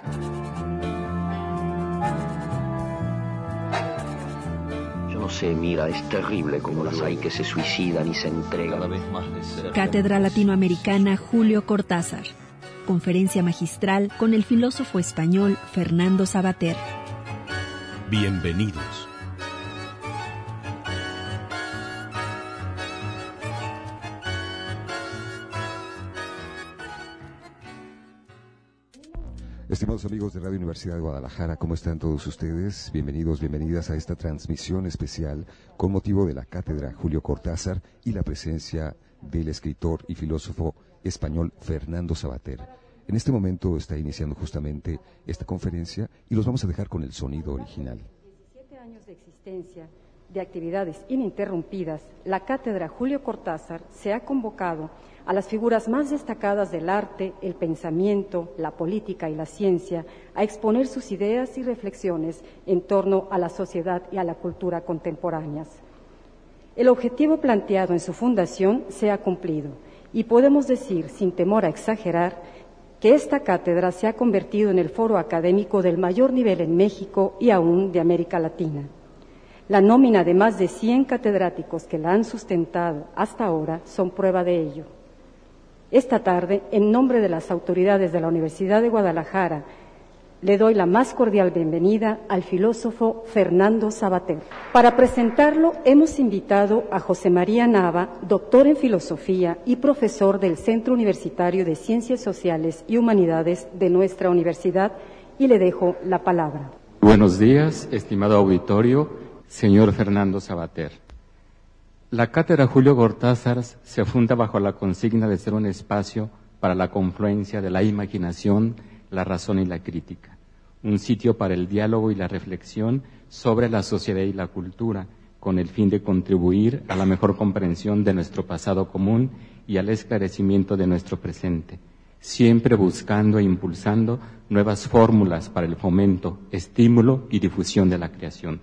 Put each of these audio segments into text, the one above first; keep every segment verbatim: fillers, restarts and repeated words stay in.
No sé, mira, es terrible como las hay que se suicidan y se entregan. Cada vez más de cerca. Cátedra Latinoamericana Julio Cortázar. Conferencia magistral con el filósofo español Fernando Savater. Bienvenidos. Estimados amigos de Radio Universidad de Guadalajara, ¿cómo están todos ustedes? Bienvenidos, bienvenidas a esta transmisión especial con motivo de la Cátedra Julio Cortázar y la presencia del escritor y filósofo español Fernando Savater. En este momento está iniciando justamente esta conferencia y los vamos a dejar con el sonido original. diecisiete años de existencia, de actividades ininterrumpidas, la Cátedra Julio Cortázar se ha convocado a las figuras más destacadas del arte, el pensamiento, la política y la ciencia, a exponer sus ideas y reflexiones en torno a la sociedad y a la cultura contemporáneas. El objetivo planteado en su fundación se ha cumplido y podemos decir, sin temor a exagerar, que esta cátedra se ha convertido en el foro académico del mayor nivel en México y aún de América Latina. La nómina de más de cien catedráticos que la han sustentado hasta ahora son prueba de ello. Esta tarde, en nombre de las autoridades de la Universidad de Guadalajara, le doy la más cordial bienvenida al filósofo Fernando Savater. Para presentarlo, hemos invitado a José María Nava, doctor en Filosofía y profesor del Centro Universitario de Ciencias Sociales y Humanidades de nuestra universidad, y le dejo la palabra. Buenos días, estimado auditorio, señor Fernando Savater. La Cátedra Julio Cortázar se funda bajo la consigna de ser un espacio para la confluencia de la imaginación, la razón y la crítica, un sitio para el diálogo y la reflexión sobre la sociedad y la cultura, con el fin de contribuir a la mejor comprensión de nuestro pasado común y al esclarecimiento de nuestro presente, siempre buscando e impulsando nuevas fórmulas para el fomento, estímulo y difusión de la creación.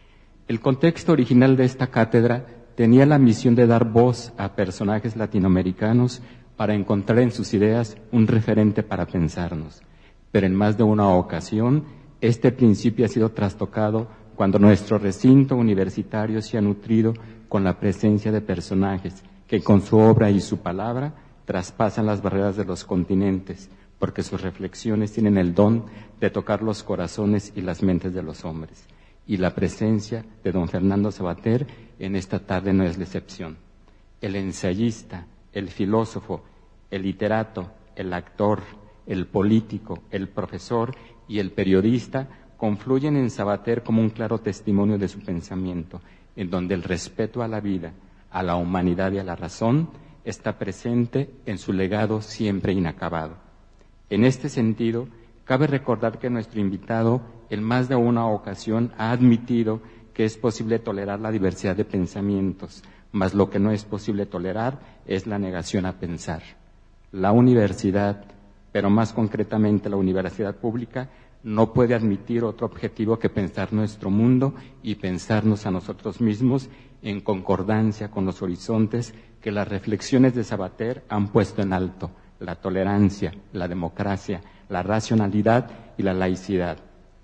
El contexto original de esta cátedra tenía la misión de dar voz a personajes latinoamericanos para encontrar en sus ideas un referente para pensarnos. Pero en más de una ocasión, este principio ha sido trastocado cuando nuestro recinto universitario se ha nutrido con la presencia de personajes que con su obra y su palabra traspasan las barreras de los continentes, porque sus reflexiones tienen el don de tocar los corazones y las mentes de los hombres. Y la presencia de don Fernando Savater en esta tarde no es la excepción. El ensayista, el filósofo, el literato, el actor, el político, el profesor y el periodista confluyen en Savater como un claro testimonio de su pensamiento, en donde el respeto a la vida, a la humanidad y a la razón está presente en su legado siempre inacabado. En este sentido, cabe recordar que nuestro invitado en más de una ocasión ha admitido que es posible tolerar la diversidad de pensamientos, mas lo que no es posible tolerar es la negación a pensar. La universidad, pero más concretamente la universidad pública, no puede admitir otro objetivo que pensar nuestro mundo y pensarnos a nosotros mismos en concordancia con los horizontes que las reflexiones de Savater han puesto en alto: la tolerancia, la democracia, la racionalidad y la laicidad.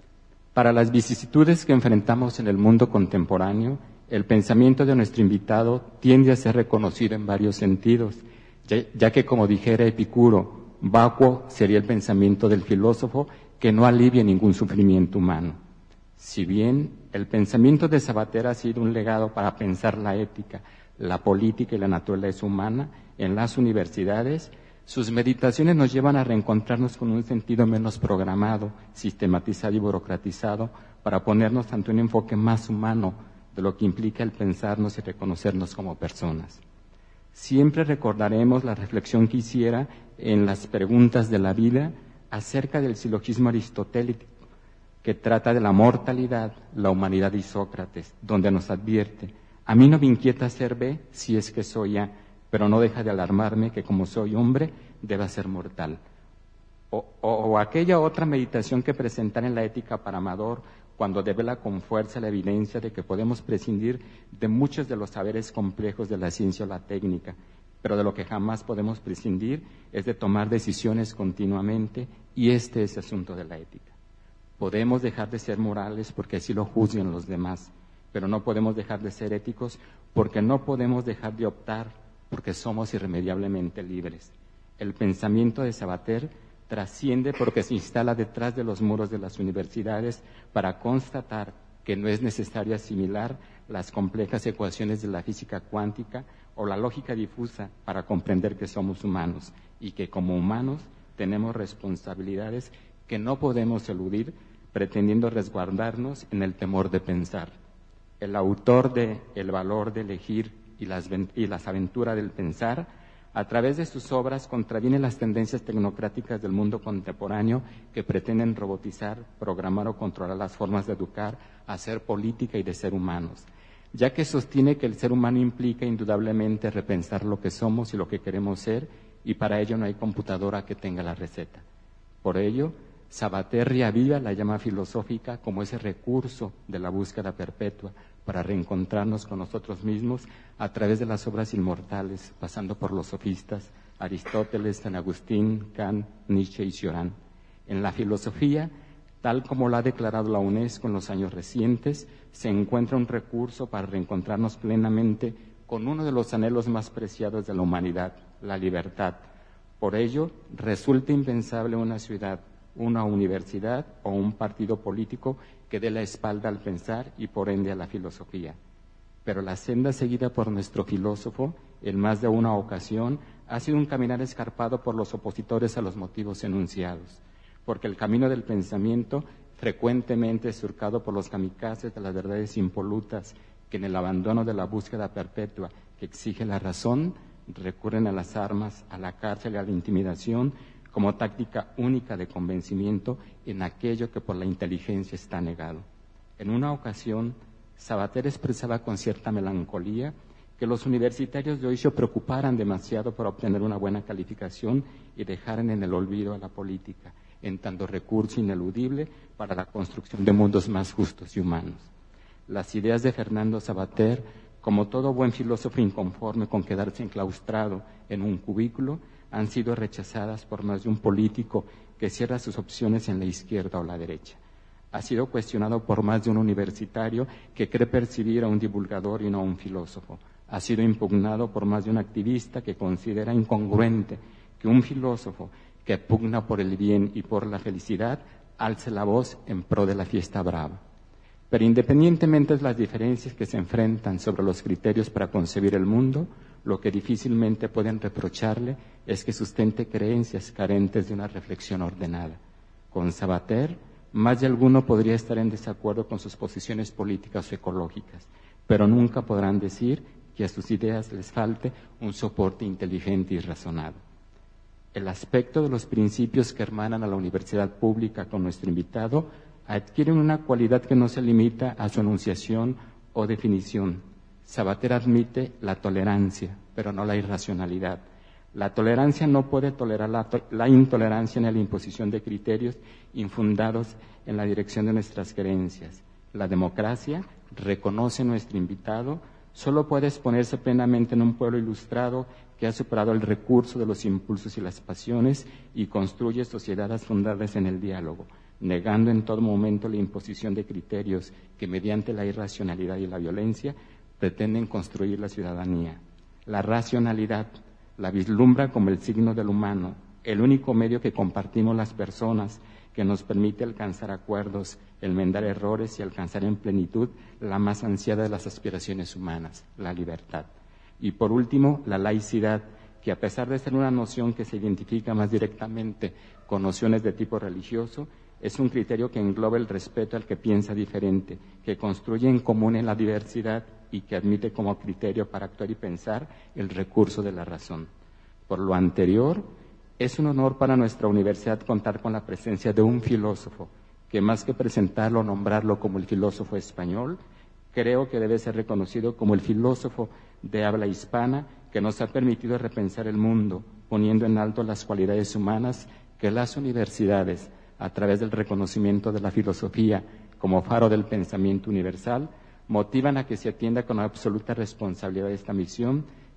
Para las vicisitudes que enfrentamos en el mundo contemporáneo, el pensamiento de nuestro invitado tiende a ser reconocido en varios sentidos, ya, ya que, como dijera Epicuro, vacuo sería el pensamiento del filósofo que no alivia ningún sufrimiento humano. Si bien el pensamiento de Savater ha sido un legado para pensar la ética, la política y la naturaleza humana en las universidades, sus meditaciones nos llevan a reencontrarnos con un sentido menos programado, sistematizado y burocratizado, para ponernos ante un enfoque más humano de lo que implica el pensarnos y reconocernos como personas. Siempre recordaremos la reflexión que hiciera en las preguntas de la vida acerca del silogismo aristotélico, que trata de la mortalidad, la humanidad y Sócrates, donde nos advierte: a mí no me inquieta ser B si es que soy A, pero no deja de alarmarme que como soy hombre, deba ser mortal. O, o, o aquella otra meditación que presentan en la Ética para Amador, cuando devela con fuerza la evidencia de que podemos prescindir de muchos de los saberes complejos de la ciencia o la técnica, pero de lo que jamás podemos prescindir es de tomar decisiones continuamente, y este es el asunto de la ética. Podemos dejar de ser morales porque así lo juzguen los demás, pero no podemos dejar de ser éticos porque no podemos dejar de optar, porque somos irremediablemente libres. El pensamiento de Sabater trasciende porque se instala detrás de los muros de las universidades para constatar que no es necesario asimilar las complejas ecuaciones de la física cuántica o la lógica difusa para comprender que somos humanos y que como humanos tenemos responsabilidades que no podemos eludir pretendiendo resguardarnos en el temor de pensar. El autor de El valor de elegir y las, y las aventuras del pensar, a través de sus obras contraviene las tendencias tecnocráticas del mundo contemporáneo que pretenden robotizar, programar o controlar las formas de educar, hacer política y de ser humanos, ya que sostiene que el ser humano implica indudablemente repensar lo que somos y lo que queremos ser, y para ello no hay computadora que tenga la receta. Por ello, Sabater reaviva la llama filosófica como ese recurso de la búsqueda perpetua para reencontrarnos con nosotros mismos a través de las obras inmortales, pasando por los sofistas, Aristóteles, San Agustín, Kant, Nietzsche y Cioran. En la filosofía, tal como lo ha declarado la UNESCO en los años recientes, se encuentra un recurso para reencontrarnos plenamente con uno de los anhelos más preciados de la humanidad, la libertad. Por ello, resulta impensable una ciudad, una universidad o un partido político que dé la espalda al pensar y por ende a la filosofía. Pero la senda seguida por nuestro filósofo, en más de una ocasión, ha sido un caminar escarpado por los opositores a los motivos enunciados, porque el camino del pensamiento frecuentemente es surcado por los kamikazes de las verdades impolutas que en el abandono de la búsqueda perpetua que exige la razón recurren a las armas, a la cárcel y a la intimidación como táctica única de convencimiento en aquello que por la inteligencia está negado. En una ocasión, Sabater expresaba con cierta melancolía que los universitarios de hoy se preocuparan demasiado por obtener una buena calificación y dejaran en el olvido a la política, en tanto recurso ineludible para la construcción de mundos más justos y humanos. Las ideas de Fernando Sabater, como todo buen filósofo inconforme con quedarse enclaustrado en un cubículo, han sido rechazadas por más de un político que cierra sus opciones en la izquierda o la derecha. Ha sido cuestionado por más de un universitario que cree percibir a un divulgador y no a un filósofo. Ha sido impugnado por más de un activista que considera incongruente que un filósofo que pugna por el bien y por la felicidad alce la voz en pro de la fiesta brava. Pero independientemente de las diferencias que se enfrentan sobre los criterios para concebir el mundo, lo que difícilmente pueden reprocharle es que sustente creencias carentes de una reflexión ordenada. Con Sabater, más de alguno podría estar en desacuerdo con sus posiciones políticas o ecológicas, pero nunca podrán decir que a sus ideas les falte un soporte inteligente y razonado. El aspecto de los principios que hermanan a la universidad pública con nuestro invitado adquieren una cualidad que no se limita a su enunciación o definición. Sabater admite la tolerancia, pero no la irracionalidad. La tolerancia no puede tolerar la, to- la intolerancia ni la imposición de criterios infundados en la dirección de nuestras creencias. La democracia, reconoce nuestro invitado, solo puede exponerse plenamente en un pueblo ilustrado que ha superado el recurso de los impulsos y las pasiones y construye sociedades fundadas en el diálogo, negando en todo momento la imposición de criterios que mediante la irracionalidad y la violencia pretenden construir la ciudadanía. La racionalidad la vislumbra como el signo del humano, el único medio que compartimos las personas que nos permite alcanzar acuerdos, enmendar errores y alcanzar en plenitud la más ansiada de las aspiraciones humanas, la libertad. Y por último, la laicidad, que a pesar de ser una noción que se identifica más directamente con nociones de tipo religioso, es un criterio que engloba el respeto al que piensa diferente, que construye en común en la diversidad y que admite como criterio para actuar y pensar el recurso de la razón. Por lo anterior, es un honor para nuestra universidad contar con la presencia de un filósofo, que más que presentarlo o nombrarlo como el filósofo español, creo que debe ser reconocido como el filósofo de habla hispana que nos ha permitido repensar el mundo, poniendo en alto las cualidades humanas que las universidades, a través del reconocimiento de la filosofía como faro del pensamiento universal, motivan a que se atienda con absoluta responsabilidad esta misión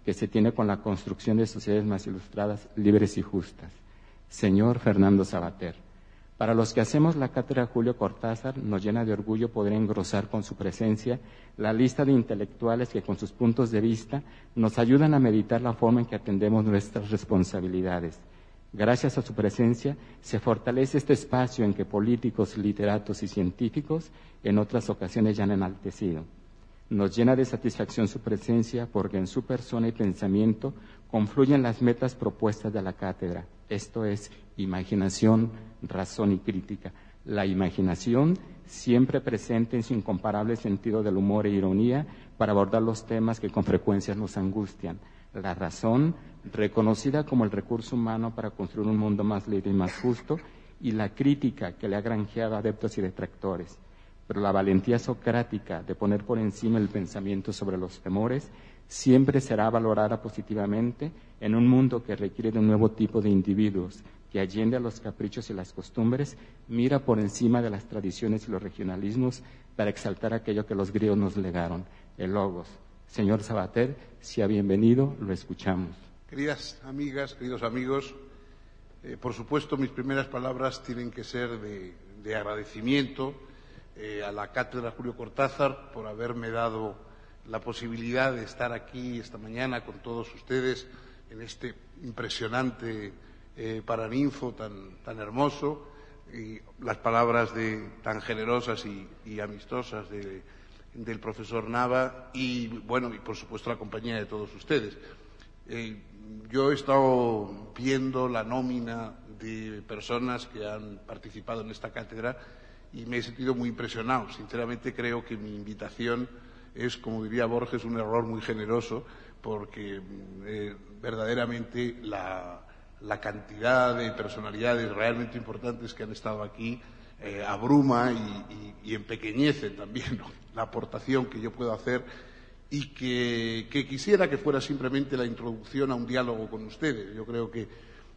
que se tiene con la construcción de sociedades más ilustradas, libres y justas. Señor Fernando Savater, para los que hacemos la cátedra Julio Cortázar, nos llena de orgullo poder engrosar con su presencia la lista de intelectuales que con sus puntos de vista nos ayudan a meditar la forma en que atendemos nuestras responsabilidades. Gracias a su presencia se fortalece este espacio en que políticos, literatos y científicos en otras ocasiones ya han enaltecido. Nos llena de satisfacción su presencia porque en su persona y pensamiento confluyen las metas propuestas de la cátedra, esto es, imaginación, razón y crítica. La imaginación siempre presente en su incomparable sentido del humor e ironía para abordar los temas que con frecuencia nos angustian. La razón, reconocida como el recurso humano para construir un mundo más libre y más justo, y la crítica que le ha granjeado adeptos y detractores. Pero la valentía socrática de poner por encima el pensamiento sobre los temores siempre será valorada positivamente en un mundo que requiere de un nuevo tipo de individuos que, allende a los caprichos y las costumbres, mira por encima de las tradiciones y los regionalismos para exaltar aquello que los griegos nos legaron, el logos. Señor Savater, sea bienvenido, lo escuchamos. Queridas amigas, queridos amigos, eh, por supuesto mis primeras palabras tienen que ser de, de agradecimiento eh, a la Cátedra Julio Cortázar por haberme dado la posibilidad de estar aquí esta mañana con todos ustedes en este impresionante eh, paraninfo tan, tan hermoso, y las palabras de, tan generosas y, y amistosas de, del profesor Nava y, bueno, y por supuesto la compañía de todos ustedes. Eh, yo he estado viendo la nómina de personas que han participado en esta cátedra y me he sentido muy impresionado. Sinceramente creo que mi invitación es, como diría Borges, un error muy generoso, porque eh, verdaderamente la, la cantidad de personalidades realmente importantes que han estado aquí eh, abruma y, y, y empequeñece también, ¿no?, la aportación que yo puedo hacer, y que, que quisiera que fuera simplemente la introducción a un diálogo con ustedes. Yo creo que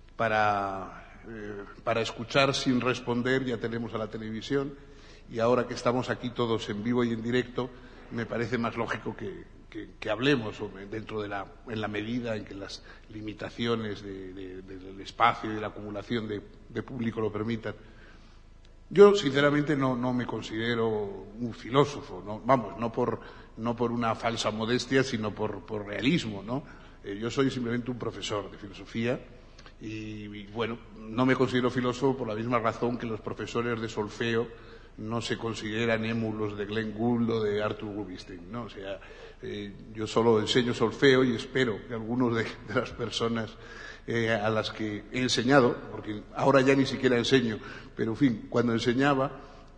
para, eh, para escuchar sin responder ya tenemos a la televisión, y ahora que estamos aquí todos en vivo y en directo, me parece más lógico que, que, que hablemos dentro de la, en la medida en que las limitaciones de, de, del espacio y de la acumulación de, de público lo permitan. Yo, sinceramente, no, no me considero un filósofo, ¿no? Vamos, no por, no por una falsa modestia, sino por, por realismo, ¿no? Eh, yo soy simplemente un profesor de filosofía y, y, bueno, no me considero filósofo por la misma razón que los profesores de solfeo no se consideran émulos de Glenn Gould o de Arthur Rubinstein, ¿no? O sea, eh, yo solo enseño solfeo y espero que algunos de, de las personas eh, a las que he enseñado, porque ahora ya ni siquiera enseño, pero en fin, cuando enseñaba,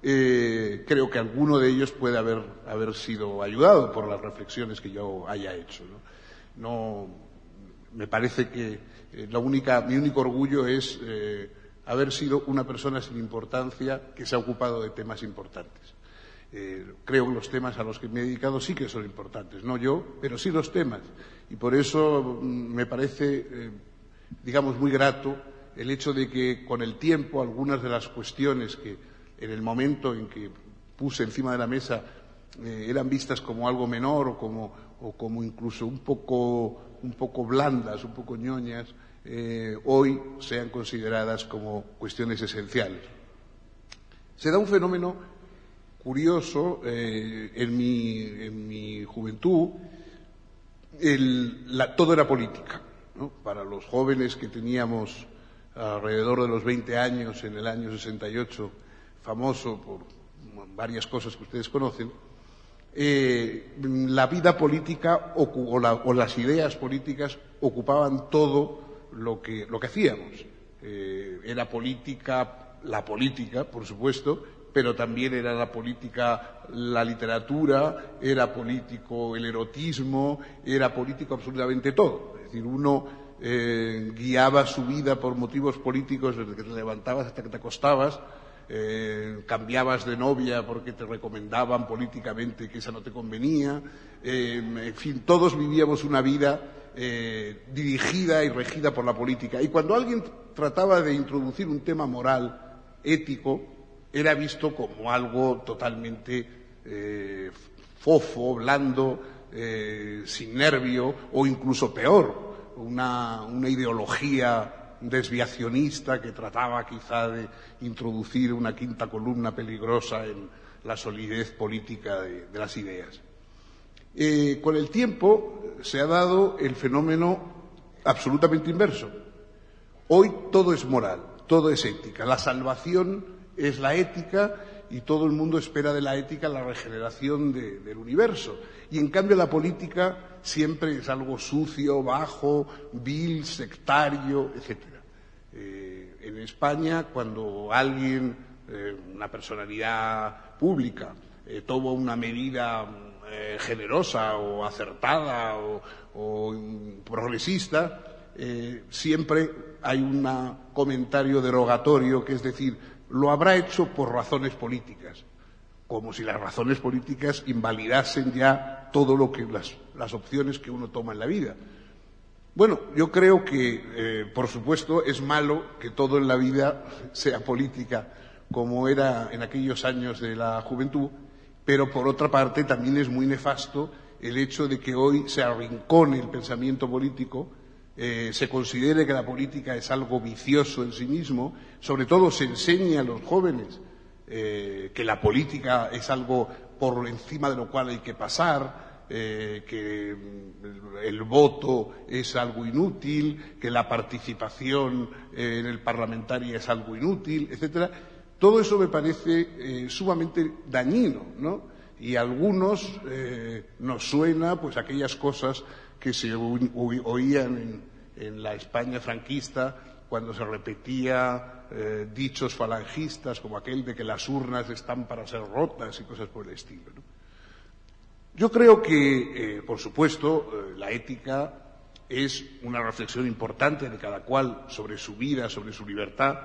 eh, creo que alguno de ellos puede haber, haber sido ayudado por las reflexiones que yo haya hecho, ¿no? No, me parece que eh, la única, mi único orgullo es eh, haber sido una persona sin importancia que se ha ocupado de temas importantes. Eh, creo que los temas a los que me he dedicado sí que son importantes, no yo, pero sí los temas. Y por eso mm, me parece, eh, digamos, muy grato el hecho de que con el tiempo algunas de las cuestiones que en el momento en que puse encima de la mesa eh, eran vistas como algo menor o como, o como incluso un poco, un poco blandas, un poco ñoñas, Eh, hoy sean consideradas como cuestiones esenciales. Se da un fenómeno curioso eh, en, mi, en mi juventud. El, la, todo era política, ¿no? Para los jóvenes que teníamos alrededor de los veinte años en el año sesenta y ocho, famoso por varias cosas que ustedes conocen, eh, la vida política o, o, la, o las ideas políticas ocupaban todo lo que, lo que hacíamos. Eh, era política, la política, por supuesto, pero también era la política la literatura, era político el erotismo, era político absolutamente todo. Es decir, uno eh, guiaba su vida por motivos políticos desde que te levantabas hasta que te acostabas, eh, cambiabas de novia porque te recomendaban políticamente que esa no te convenía, eh, en fin, todos vivíamos una vida Eh, dirigida y regida por la política. Y cuando alguien trataba de introducir un tema moral, ético, era visto como algo totalmente eh, fofo, blando, eh, sin nervio o incluso peor, una, una ideología desviacionista que trataba quizá de introducir una quinta columna peligrosa en la solidez política de, de las ideas. Eh, con el tiempo se ha dado el fenómeno absolutamente inverso. Hoy todo es moral, todo es ética. La salvación es la ética y todo el mundo espera de la ética la regeneración de, del universo. Y en cambio la política siempre es algo sucio, bajo, vil, sectario, etcétera. Eh, en España, cuando alguien, eh, una personalidad pública, eh, toma una medida eh, generosa o acertada o, o progresista, eh, siempre hay un comentario derogatorio, que es decir, lo habrá hecho por razones políticas, como si las razones políticas invalidasen ya todo lo que las, las opciones que uno toma en la vida. Bueno, yo creo que, eh, por supuesto, es malo que todo en la vida sea política, como era en aquellos años de la juventud, pero por otra parte también es muy nefasto el hecho de que hoy se arrincone el pensamiento político, eh, se considere que la política es algo vicioso en sí mismo, sobre todo se enseñe a los jóvenes eh, que la política es algo por encima de lo cual hay que pasar, Eh, que el voto es algo inútil, que la participación eh, en el parlamentaria es algo inútil, etcétera. Todo eso me parece eh, sumamente dañino, ¿no? Y a algunos eh, nos suena pues aquellas cosas que se oían en, en la España franquista cuando se repetía eh, dichos falangistas como aquel de que las urnas están para ser rotas y cosas por el estilo, ¿no? Yo creo que, eh, por supuesto, eh, la ética es una reflexión importante de cada cual sobre su vida, sobre su libertad,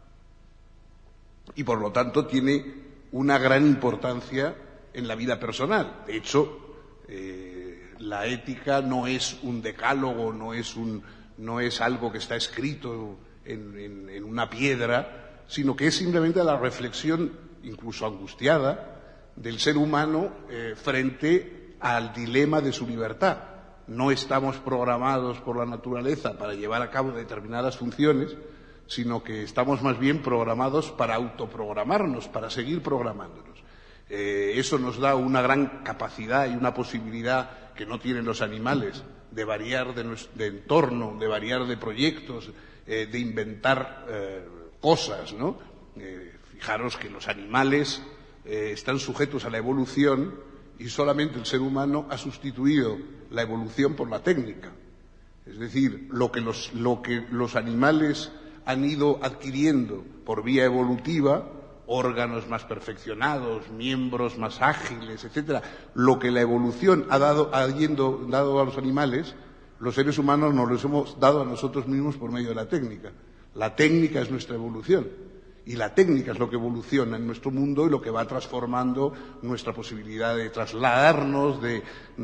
y por lo tanto tiene una gran importancia en la vida personal. De hecho, eh, la ética no es un decálogo, no es, un, no es algo que está escrito en, en, en una piedra, sino que es simplemente la reflexión, incluso angustiada, del ser humano eh, frente al dilema de su libertad. No estamos programados por la naturaleza para llevar a cabo determinadas funciones, sino que estamos más bien programados para autoprogramarnos, para seguir programándonos. Eh, eso nos da una gran capacidad y una posibilidad que no tienen los animales de variar de, de entorno, de variar de proyectos, eh, de inventar eh, cosas, ¿no? Eh, fijaros que los animales Eh, están sujetos a la evolución y solamente el ser humano ha sustituido la evolución por la técnica. Es decir, lo que los, lo que los animales han ido adquiriendo por vía evolutiva, órganos más perfeccionados, miembros más ágiles, etcétera, lo que la evolución ha dado, ha yendo, dado a los animales, los seres humanos nos los hemos dado a nosotros mismos por medio de la técnica. La técnica es nuestra evolución. Y la técnica es lo que evoluciona en nuestro mundo y lo que va transformando nuestra posibilidad de trasladarnos, de,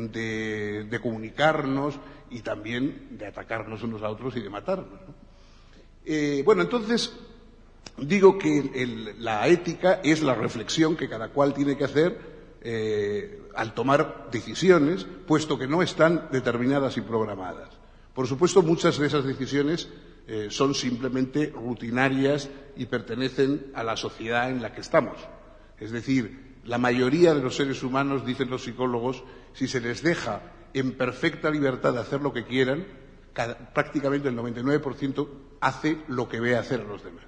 de, de comunicarnos y también de atacarnos unos a otros y de matarnos, ¿no? Eh, bueno, entonces digo que el, la ética es la reflexión que cada cual tiene que hacer eh, al tomar decisiones, puesto que no están determinadas y programadas. Por supuesto, muchas de esas decisiones eh, son simplemente rutinarias y pertenecen a la sociedad en la que estamos. Es decir, la mayoría de los seres humanos, dicen los psicólogos, si se les deja en perfecta libertad de hacer lo que quieran, cada, prácticamente el noventa y nueve por ciento hace lo que ve hacer a los demás.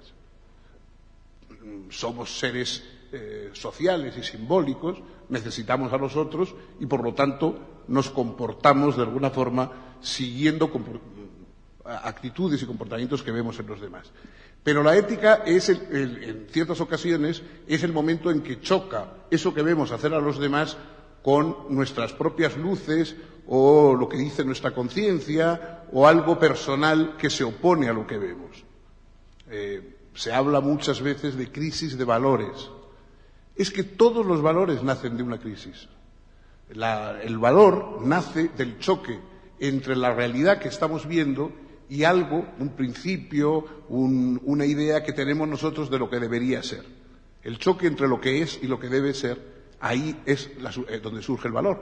Somos seres eh, sociales y simbólicos, necesitamos a los otros y, por lo tanto, nos comportamos de alguna forma siguiendo actitudes y comportamientos que vemos en los demás. Pero la ética es, el, el, en ciertas ocasiones, es el momento en que choca eso que vemos hacer a los demás con nuestras propias luces o lo que dice nuestra conciencia o algo personal que se opone a lo que vemos. Eh, se habla muchas veces de crisis de valores. Es que todos los valores nacen de una crisis. La, el valor nace del choque entre la realidad que estamos viendo y algo, un principio, un, una idea que tenemos nosotros de lo que debería ser. El choque entre lo que es y lo que debe ser, ahí es la, eh, donde surge el valor.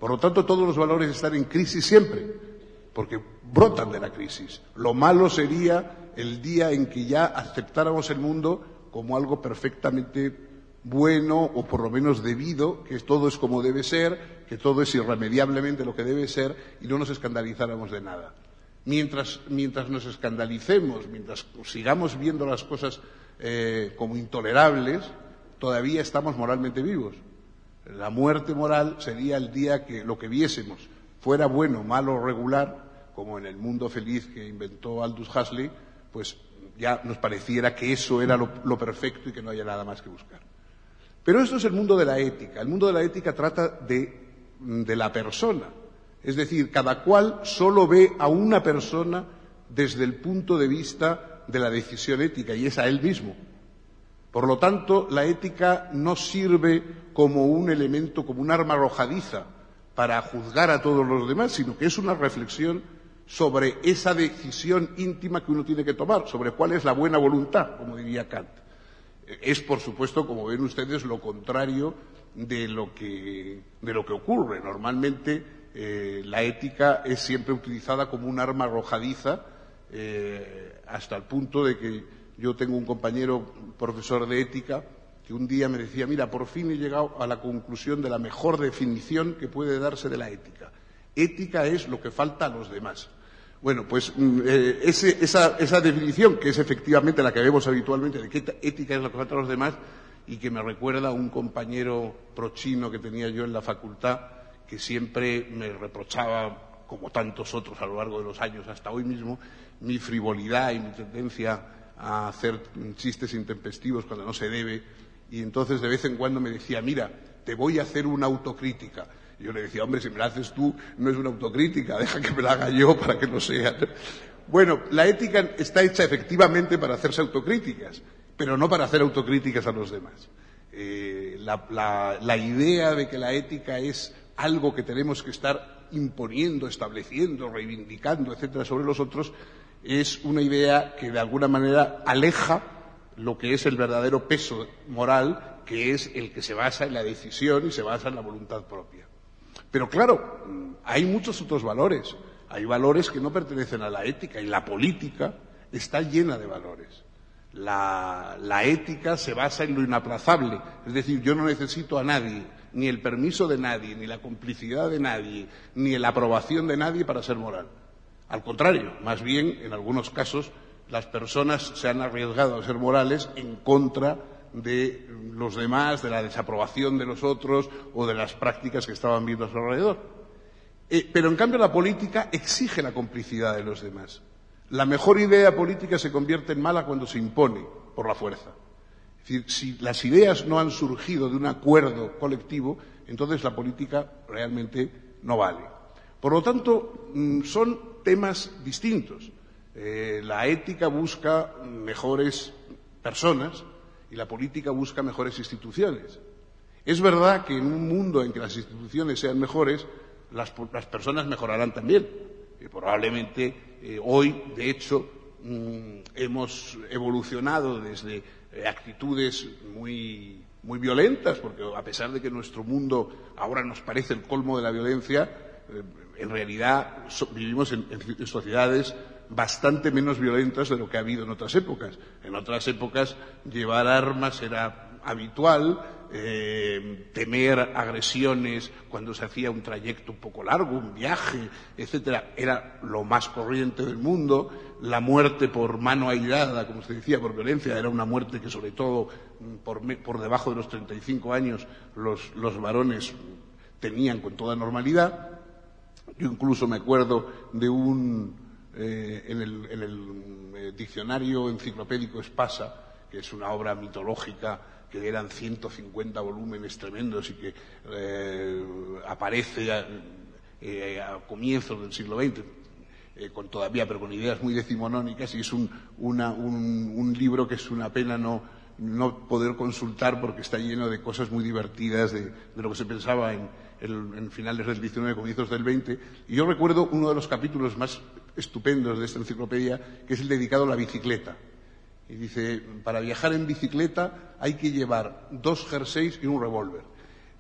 Por lo tanto, todos los valores están en crisis siempre, porque brotan de la crisis. Lo malo sería el día en que ya aceptáramos el mundo como algo perfectamente bueno o por lo menos debido, que todo es como debe ser, que todo es irremediablemente lo que debe ser y no nos escandalizáramos de nada. Mientras, mientras nos escandalicemos, mientras sigamos viendo las cosas eh, como intolerables, todavía estamos moralmente vivos. La muerte moral sería el día que lo que viésemos fuera bueno, malo o regular, como en el mundo feliz que inventó Aldous Huxley, pues ya nos pareciera que eso era lo, lo perfecto y que no haya nada más que buscar. Pero esto es el mundo de la ética. El mundo de la ética trata de, de la persona. Es decir, cada cual solo ve a una persona desde el punto de vista de la decisión ética, y es a él mismo. Por lo tanto, la ética no sirve como un elemento, como un arma arrojadiza para juzgar a todos los demás, sino que es una reflexión sobre esa decisión íntima que uno tiene que tomar, sobre cuál es la buena voluntad, como diría Kant. Es, por supuesto, como ven ustedes, lo contrario de lo que, de lo que ocurre. Normalmente, eh, la ética es siempre utilizada como un arma arrojadiza, eh, hasta el punto de que yo tengo un compañero profesor de ética que un día me decía, mira, por fin he llegado a la conclusión de la mejor definición que puede darse de la ética. Ética es lo que falta a los demás. Bueno, pues eh, ese, esa, esa definición, que es efectivamente la que vemos habitualmente, de que ética es lo que falta a los demás, y que me recuerda a un compañero prochino que tenía yo en la facultad, que siempre me reprochaba, como tantos otros a lo largo de los años hasta hoy mismo, mi frivolidad y mi tendencia a hacer chistes intempestivos cuando no se debe, y entonces de vez en cuando me decía, mira, te voy a hacer una autocrítica. Y yo le decía, hombre, si me la haces tú, no es una autocrítica, deja que me la haga yo para que no sea. Bueno, la ética está hecha efectivamente para hacerse autocríticas, pero no para hacer autocríticas a los demás. Eh, la, la, la idea de que la ética es algo que tenemos que estar imponiendo, estableciendo, reivindicando, etcétera, sobre los otros, es una idea que de alguna manera aleja lo que es el verdadero peso moral, que es el que se basa en la decisión y se basa en la voluntad propia. Pero claro, hay muchos otros valores. Hay valores que no pertenecen a la ética, y la política está llena de valores. La, la ética se basa en lo inaplazable. Es decir, yo no necesito a nadie, ni el permiso de nadie, ni la complicidad de nadie, ni la aprobación de nadie para ser moral. Al contrario, más bien, en algunos casos, las personas se han arriesgado a ser morales en contra de los demás, de la desaprobación de los otros o de las prácticas que estaban viendo a su alrededor. Eh, pero, en cambio, la política exige la complicidad de los demás. La mejor idea política se convierte en mala cuando se impone por la fuerza. Es decir, si las ideas no han surgido de un acuerdo colectivo, entonces la política realmente no vale. Por lo tanto, son temas distintos. Eh, la ética busca mejores personas y la política busca mejores instituciones. Es verdad que en un mundo en que las instituciones sean mejores, las, las personas mejorarán también. Y probablemente eh, hoy, de hecho, mmm, hemos evolucionado desde eh, actitudes muy, muy violentas, porque a pesar de que nuestro mundo ahora nos parece el colmo de la violencia, eh, en realidad so, vivimos en, en sociedades bastante menos violentas de lo que ha habido en otras épocas. En otras épocas llevar armas era habitual, eh, temer agresiones cuando se hacía un trayecto un poco largo, un viaje, etcétera, era lo más corriente del mundo. La muerte por mano airada, como se decía, por violencia, era una muerte que sobre todo por, por debajo de los treinta y cinco años los, los varones tenían con toda normalidad. Yo incluso me acuerdo de un eh, en el, en el eh, diccionario enciclopédico Espasa, que es una obra mitológica que eran ciento cincuenta volúmenes tremendos y que eh, aparece a, eh, a comienzos del siglo veinte, eh, con todavía, pero con ideas muy decimonónicas, y es un, una, un, un libro que es una pena no, no poder consultar porque está lleno de cosas muy divertidas de, de lo que se pensaba en, en, en finales del diecinueve, comienzos del veinte. Y yo recuerdo uno de los capítulos más estupendos de esta enciclopedia, que es el dedicado a la bicicleta. Y dice, para viajar en bicicleta hay que llevar dos jerseys y un revólver.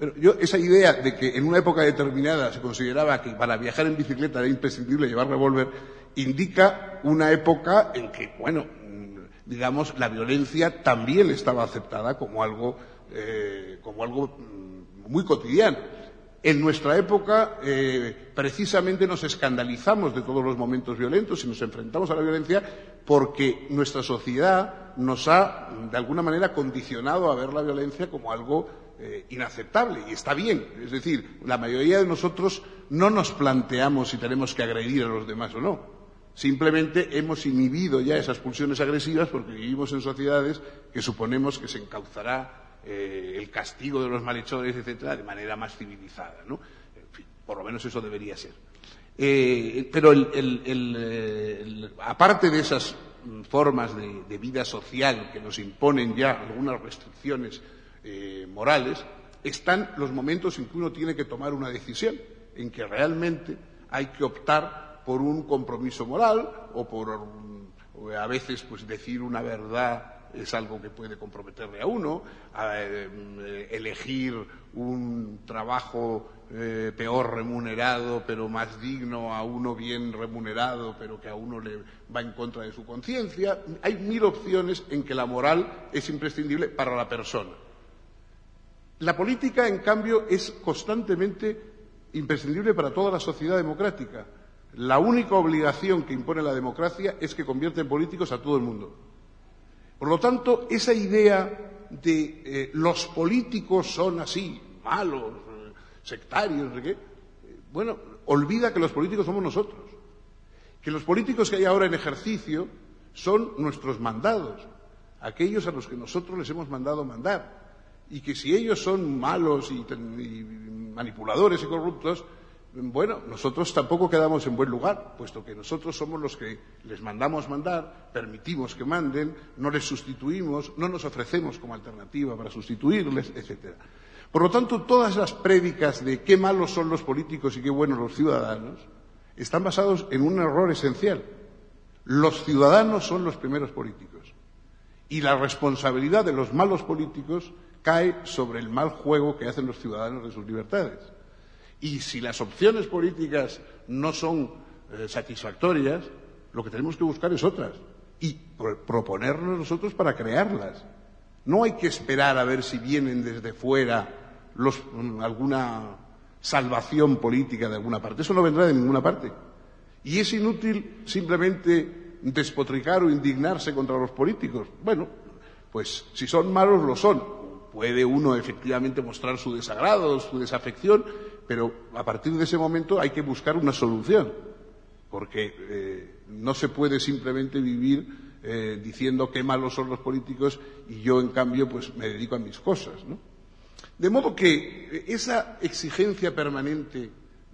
Pero yo, esa idea de que en una época determinada se consideraba que para viajar en bicicleta era imprescindible llevar revólver, indica una época en que, bueno, digamos, la violencia también estaba aceptada como algo, eh, como algo muy cotidiano. En nuestra época, eh, precisamente nos escandalizamos de todos los momentos violentos y nos enfrentamos a la violencia porque nuestra sociedad nos ha, de alguna manera, condicionado a ver la violencia como algo eh, inaceptable. Y está bien. Es decir, la mayoría de nosotros no nos planteamos si tenemos que agredir a los demás o no. Simplemente hemos inhibido ya esas pulsiones agresivas porque vivimos en sociedades que suponemos que se encauzará Eh, el castigo de los malhechores, etcétera, de manera más civilizada, ¿no? En fin, por lo menos eso debería ser. Eh, pero el, el, el, el, aparte de esas formas de, de vida social que nos imponen ya algunas restricciones eh, morales, están los momentos en que uno tiene que tomar una decisión, en que realmente hay que optar por un compromiso moral o por o a veces pues decir una verdad es algo que puede comprometerle a uno, a, eh, elegir un trabajo eh, peor remunerado pero más digno a uno bien remunerado pero que a uno le va en contra de su conciencia. Hay mil opciones en que la moral es imprescindible para la persona. La política, en cambio, es constantemente imprescindible para toda la sociedad democrática. La única obligación que impone la democracia es que convierte en políticos a todo el mundo. Por lo tanto, esa idea de eh, los políticos son así, malos, eh, sectarios, ¿de qué? Eh, bueno, olvida que los políticos somos nosotros. Que los políticos que hay ahora en ejercicio son nuestros mandados, aquellos a los que nosotros les hemos mandado mandar. Y que si ellos son malos y, y manipuladores y corruptos, bueno, nosotros tampoco quedamos en buen lugar, puesto que nosotros somos los que les mandamos mandar, permitimos que manden, no les sustituimos, no nos ofrecemos como alternativa para sustituirles, etcétera. Por lo tanto, todas las prédicas de qué malos son los políticos y qué buenos los ciudadanos están basados en un error esencial. Los ciudadanos son los primeros políticos y la responsabilidad de los malos políticos cae sobre el mal juego que hacen los ciudadanos de sus libertades. Y si las opciones políticas no son eh, satisfactorias, lo que tenemos que buscar es otras y pro proponernos nosotros para crearlas. No hay que esperar a ver si vienen desde fuera los, alguna salvación política de alguna parte. Eso no vendrá de ninguna parte. Y es inútil simplemente despotricar o indignarse contra los políticos. Bueno, pues si son malos, lo son. Puede uno efectivamente mostrar su desagrado, su desafección, pero a partir de ese momento hay que buscar una solución, porque eh, no se puede simplemente vivir eh, diciendo qué malos son los políticos y yo, en cambio, pues me dedico a mis cosas, ¿no? De modo que esa exigencia permanente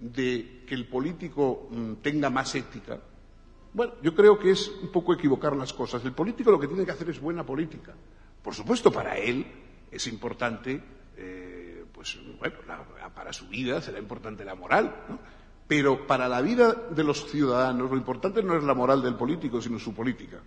de que el político mm, tenga más ética, bueno, yo creo que es un poco equivocar las cosas. El político lo que tiene que hacer es buena política. Por supuesto, para él es importante, eh, pues bueno, la, para su vida será importante la moral, ¿no? Pero para la vida de los ciudadanos lo importante no es la moral del político, sino su política.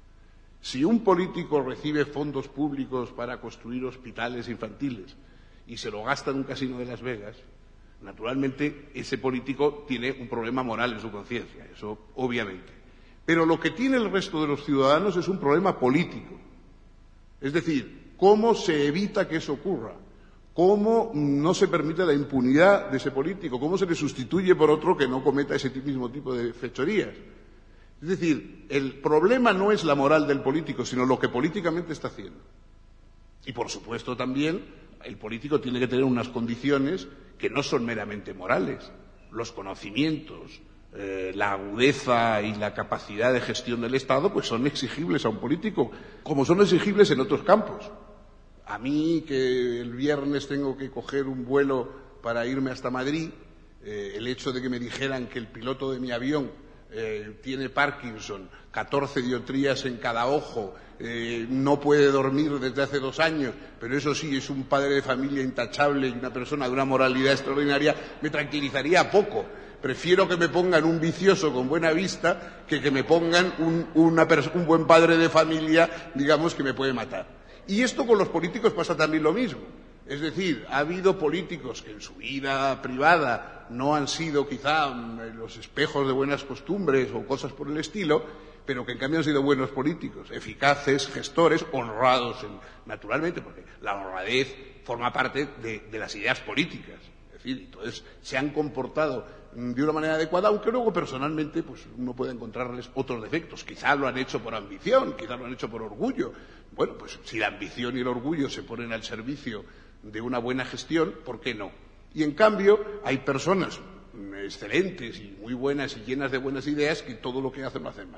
Si un político recibe fondos públicos para construir hospitales infantiles y se lo gasta en un casino de Las Vegas, naturalmente ese político tiene un problema moral en su conciencia, eso obviamente. Pero lo que tiene el resto de los ciudadanos es un problema político. Es decir, ¿cómo se evita que eso ocurra? ¿Cómo no se permite la impunidad de ese político? ¿Cómo se le sustituye por otro que no cometa ese mismo tipo de fechorías? Es decir, el problema no es la moral del político, sino lo que políticamente está haciendo. Y, por supuesto, también el político tiene que tener unas condiciones que no son meramente morales. Los conocimientos, eh, la agudeza y la capacidad de gestión del Estado pues son exigibles a un político, como son exigibles en otros campos. A mí, que el viernes tengo que coger un vuelo para irme hasta Madrid, eh, el hecho de que me dijeran que el piloto de mi avión eh, tiene Parkinson, catorce dioptrías en cada ojo, eh, no puede dormir desde hace dos años, pero eso sí, es un padre de familia intachable y una persona de una moralidad extraordinaria, me tranquilizaría poco. Prefiero que me pongan un vicioso con buena vista que que me pongan un, una un buen padre de familia, digamos, que me puede matar. Y esto con los políticos pasa también lo mismo. Es decir, ha habido políticos que en su vida privada no han sido quizá los espejos de buenas costumbres o cosas por el estilo, pero que en cambio han sido buenos políticos, eficaces, gestores, honrados, en, naturalmente, porque la honradez forma parte de, de las ideas políticas. Es decir, entonces se han comportado de una manera adecuada, aunque luego personalmente pues uno puede encontrarles otros defectos. Quizá lo han hecho por ambición, quizá lo han hecho por orgullo. Bueno, pues si la ambición y el orgullo se ponen al servicio de una buena gestión, ¿por qué no? Y en cambio hay personas excelentes y muy buenas y llenas de buenas ideas que todo lo que hacen lo hacen mal.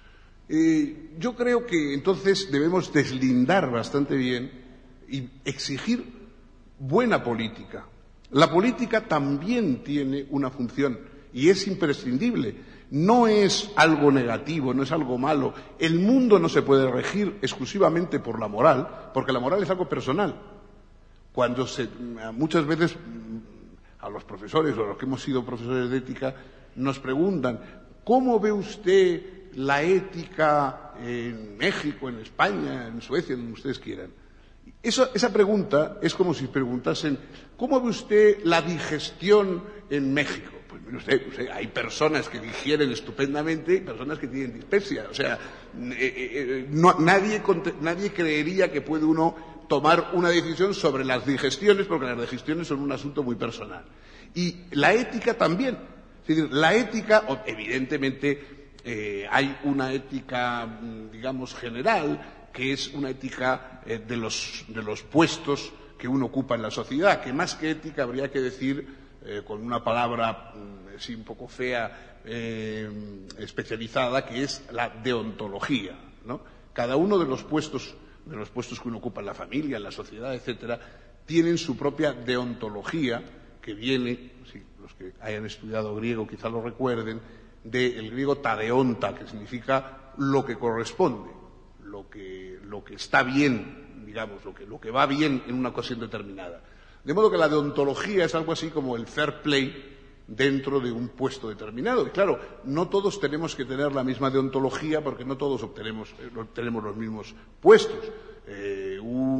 Eh, yo creo que entonces debemos deslindar bastante bien y exigir buena política. La política también tiene una función y es imprescindible. No es algo negativo, no es algo malo. El mundo no se puede regir exclusivamente por la moral, porque la moral es algo personal. Cuando se, muchas veces a los profesores o a los que hemos sido profesores de ética nos preguntan ¿cómo ve usted la ética en México, en España, en Suecia, donde ustedes quieran? Eso, esa pregunta es como si preguntasen ¿cómo ve usted la digestión en México? Pues mire usted, usted hay personas que digieren estupendamente y personas que tienen dispepsia. O sea, eh, eh, no, nadie, nadie creería que puede uno tomar una decisión sobre las digestiones, porque las digestiones son un asunto muy personal. Y la ética también. Es decir, la ética, evidentemente, eh, hay una ética, digamos, general, que es una ética eh, de los, de los puestos que uno ocupa en la sociedad, que más que ética habría que decir, eh, con una palabra así un poco fea, eh, especializada, que es la deontología, ¿no? Cada uno de los puestos de los puestos que uno ocupa en la familia, en la sociedad, etcétera, tienen su propia deontología, que viene, si los que hayan estudiado griego quizá lo recuerden, del griego tadeonta, que significa lo que corresponde, lo que, lo que está bien, digamos, lo que, lo que va bien en una ocasión determinada. De modo que la deontología es algo así como el fair play dentro de un puesto determinado. Y claro, no todos tenemos que tener la misma deontología porque no todos obtenemos, obtenemos los mismos puestos. Eh,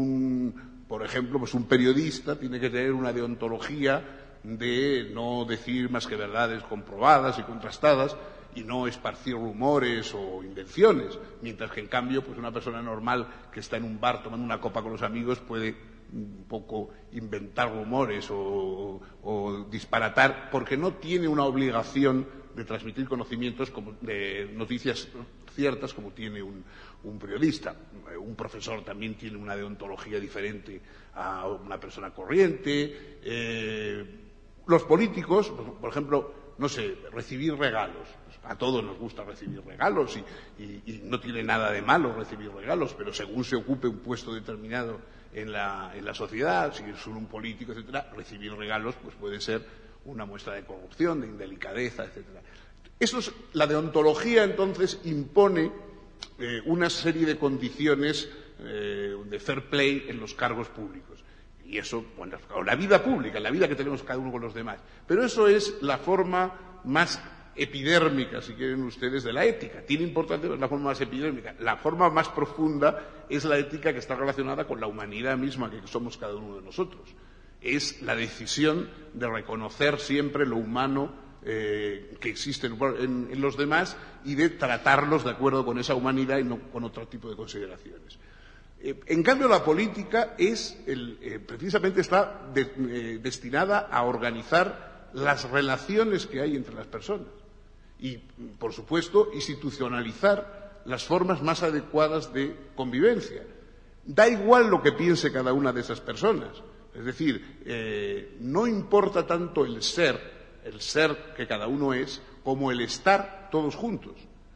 un, por ejemplo, pues un periodista tiene que tener una deontología de no decir más que verdades comprobadas y contrastadas y no esparcir rumores o invenciones, mientras que en cambio pues una persona normal que está en un bar tomando una copa con los amigos puede un poco inventar rumores o, o disparatar, porque no tiene una obligación de transmitir conocimientos como, de noticias ciertas como tiene un, un periodista. Un profesor también tiene una deontología diferente a una persona corriente. Eh, los políticos, por ejemplo, no sé, recibir regalos. A todos nos gusta recibir regalos y, y, y no tiene nada de malo recibir regalos, pero según se ocupe un puesto determinado en la, en la sociedad, si es un político, etcétera, recibir regalos pues puede ser una muestra de corrupción, de indelicadeza, etcétera. Eso es, la deontología entonces impone eh, una serie de condiciones eh, de fair play en los cargos públicos. Y eso, bueno, la vida pública, la vida que tenemos cada uno con los demás. Pero eso es la forma más epidérmica, si quieren ustedes, de la ética. Tiene importancia, pero es la forma más epidérmica. La forma más profunda es la ética que está relacionada con la humanidad misma que somos cada uno de nosotros. Es la decisión de reconocer siempre lo humano eh, que existe en, en, en los demás y de tratarlos de acuerdo con esa humanidad y no con otro tipo de consideraciones. Eh, en cambio, la política es el, eh, precisamente está de, eh, destinada a organizar las relaciones que hay entre las personas y, por supuesto, institucionalizar las formas más adecuadas de convivencia. Da igual lo que piense cada una de esas personas. Es decir, eh, no importa tanto el ser, el ser que cada uno es, como el estar todos juntos.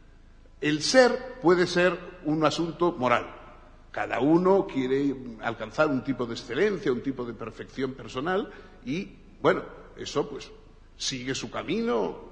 El ser puede ser un asunto moral. Cada uno quiere alcanzar un tipo de excelencia, un tipo de perfección personal y, bueno, eso pues sigue su camino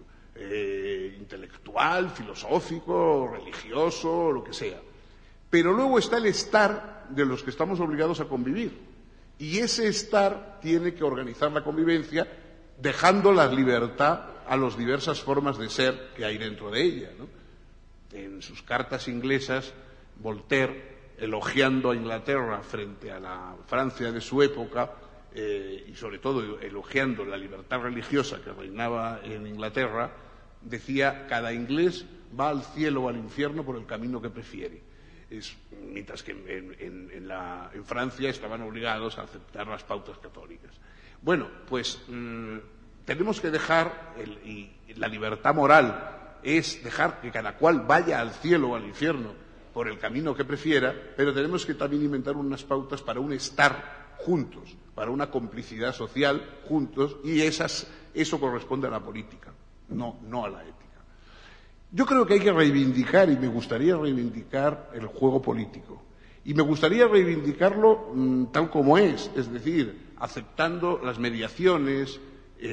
eh, intelectual, filosófico, religioso, lo que sea. Pero luego está el estar de los que estamos obligados a convivir. Y ese estar tiene que organizar la convivencia dejando la libertad a las diversas formas de ser que hay dentro de ella, ¿no? En sus cartas inglesas, Voltaire elogiando a Inglaterra frente a la Francia de su época, eh, y sobre todo elogiando la libertad religiosa que reinaba en Inglaterra, decía: cada inglés va al cielo o al infierno por el camino que prefiere. Es, mientras que en, en, en, la, en Francia estaban obligados a aceptar las pautas católicas. Bueno, pues mmm, tenemos que dejar, el, y la libertad moral es dejar que cada cual vaya al cielo o al infierno por el camino que prefiera, pero tenemos que también inventar unas pautas para un estar juntos, para una complicidad social juntos, y esas, eso corresponde a la política, no, no a la ética. Yo creo que hay que reivindicar, y me gustaría reivindicar, el juego político. Y me gustaría reivindicarlo mmm, tal como es, es decir, aceptando las mediaciones,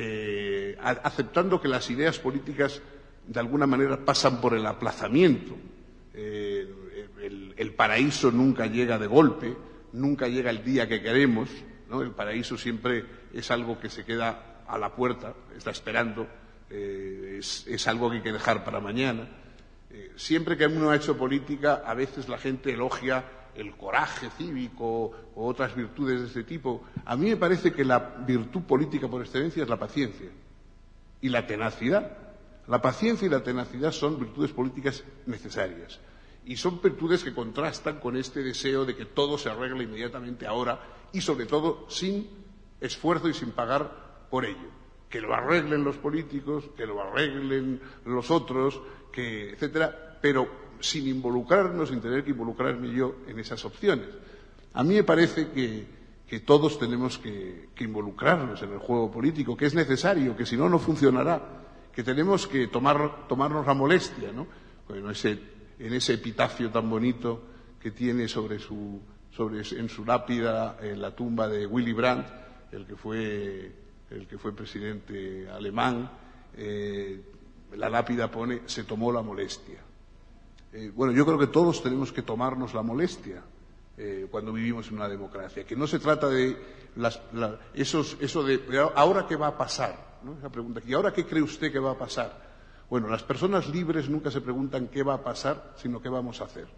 eh, a, aceptando que las ideas políticas de alguna manera pasan por el aplazamiento. Eh, el, el paraíso nunca llega de golpe, nunca llega el día que queremos, ¿no? El paraíso siempre es algo que se queda a la puerta, está esperando. Eh, es, es algo que hay que dejar para mañana. Eh, siempre que uno ha hecho política, a veces la gente elogia el coraje cívico o otras virtudes de este tipo. A mí me parece que la virtud política por excelencia es la paciencia y la tenacidad. La paciencia y la tenacidad son virtudes políticas necesarias, y son virtudes que contrastan con este deseo de que todo se arregle inmediatamente ahora, y sobre todo sin esfuerzo y sin pagar por ello. Que lo arreglen los políticos, que lo arreglen los otros, que, etcétera, pero sin involucrarnos, sin tener que involucrarme yo en esas opciones. A mí me parece que, que todos tenemos que, que involucrarnos en el juego político, que es necesario, que si no, no funcionará, que tenemos que tomar, tomarnos la molestia, ¿no? Bueno, ese, en ese epitafio tan bonito que tiene sobre su, sobre, en su lápida, en la tumba de Willy Brandt, el que fue el que fue presidente alemán, eh, la lápida pone: se tomó la molestia. Eh, bueno, yo creo que todos tenemos que tomarnos la molestia eh, cuando vivimos en una democracia, que no se trata de las, la, esos, eso de ¿ahora qué va a pasar? ¿No? Esa pregunta, ¿y ahora qué cree usted que va a pasar? Bueno, las personas libres nunca se preguntan qué va a pasar, sino qué vamos a hacer.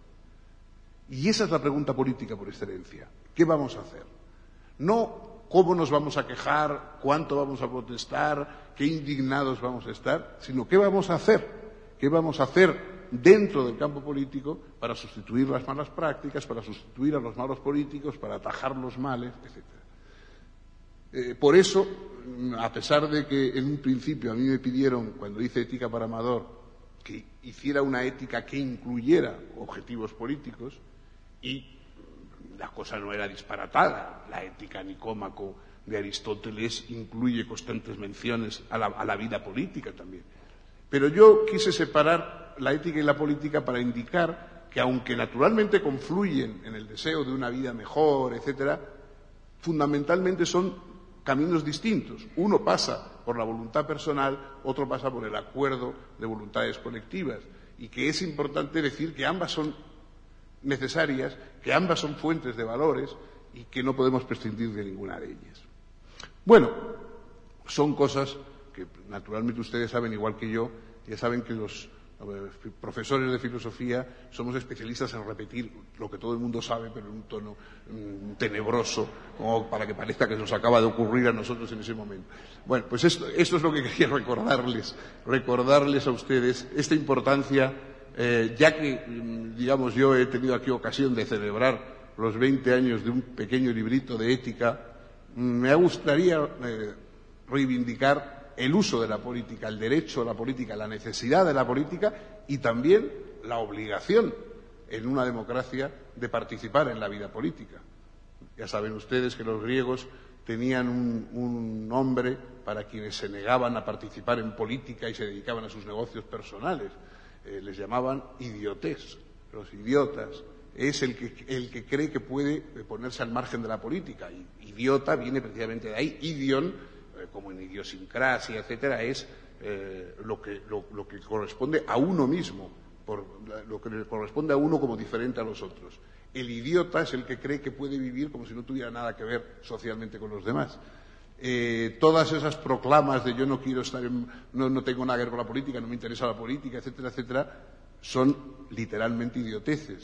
Y esa es la pregunta política por excelencia. ¿Qué vamos a hacer? No cómo nos vamos a quejar, cuánto vamos a protestar, qué indignados vamos a estar, sino qué vamos a hacer, qué vamos a hacer dentro del campo político para sustituir las malas prácticas, para sustituir a los malos políticos, para atajar los males, etcétera. Eh, por eso, a pesar de que en un principio a mí me pidieron, cuando hice Ética para Amador, que hiciera una ética que incluyera objetivos políticos, y la cosa no era disparatada. La ética Nicómaco de Aristóteles incluye constantes menciones a la, a la vida política también. Pero yo quise separar la ética y la política para indicar que, aunque naturalmente confluyen en el deseo de una vida mejor, etcétera, fundamentalmente son caminos distintos. Uno pasa por la voluntad personal, otro pasa por el acuerdo de voluntades colectivas, y que es importante decir que ambas son necesarias, que ambas son fuentes de valores y que no podemos prescindir de ninguna de ellas. Bueno, son cosas que naturalmente ustedes saben igual que yo. Ya saben que los eh, profesores de filosofía somos especialistas en repetir lo que todo el mundo sabe, pero en un tono mm, tenebroso, como para que parezca que nos acaba de ocurrir a nosotros en ese momento. Bueno, pues esto, esto es lo que quería recordarles, recordarles a ustedes esta importancia. Eh, ya que, digamos, yo he tenido aquí ocasión de celebrar los veinte años de un pequeño librito de ética, me gustaría eh, reivindicar el uso de la política, el derecho a la política, la necesidad de la política y también la obligación en una democracia de participar en la vida política. Ya saben ustedes que los griegos tenían un, un nombre para quienes se negaban a participar en política y se dedicaban a sus negocios personales. Eh, les llamaban idiotes, los idiotas. Es el que, el que cree que puede ponerse al margen de la política. Y idiota viene precisamente de ahí. Idion, eh, como en idiosincrasia, etcétera, es eh, lo, que, lo, lo que corresponde a uno mismo, por, lo que le corresponde a uno como diferente a los otros. El idiota es el que cree que puede vivir como si no tuviera nada que ver socialmente con los demás. Eh, todas esas proclamas de yo no quiero estar en, no, no tengo nada que ver con la política, no me interesa la política, etcétera, etcétera, son literalmente idioteces.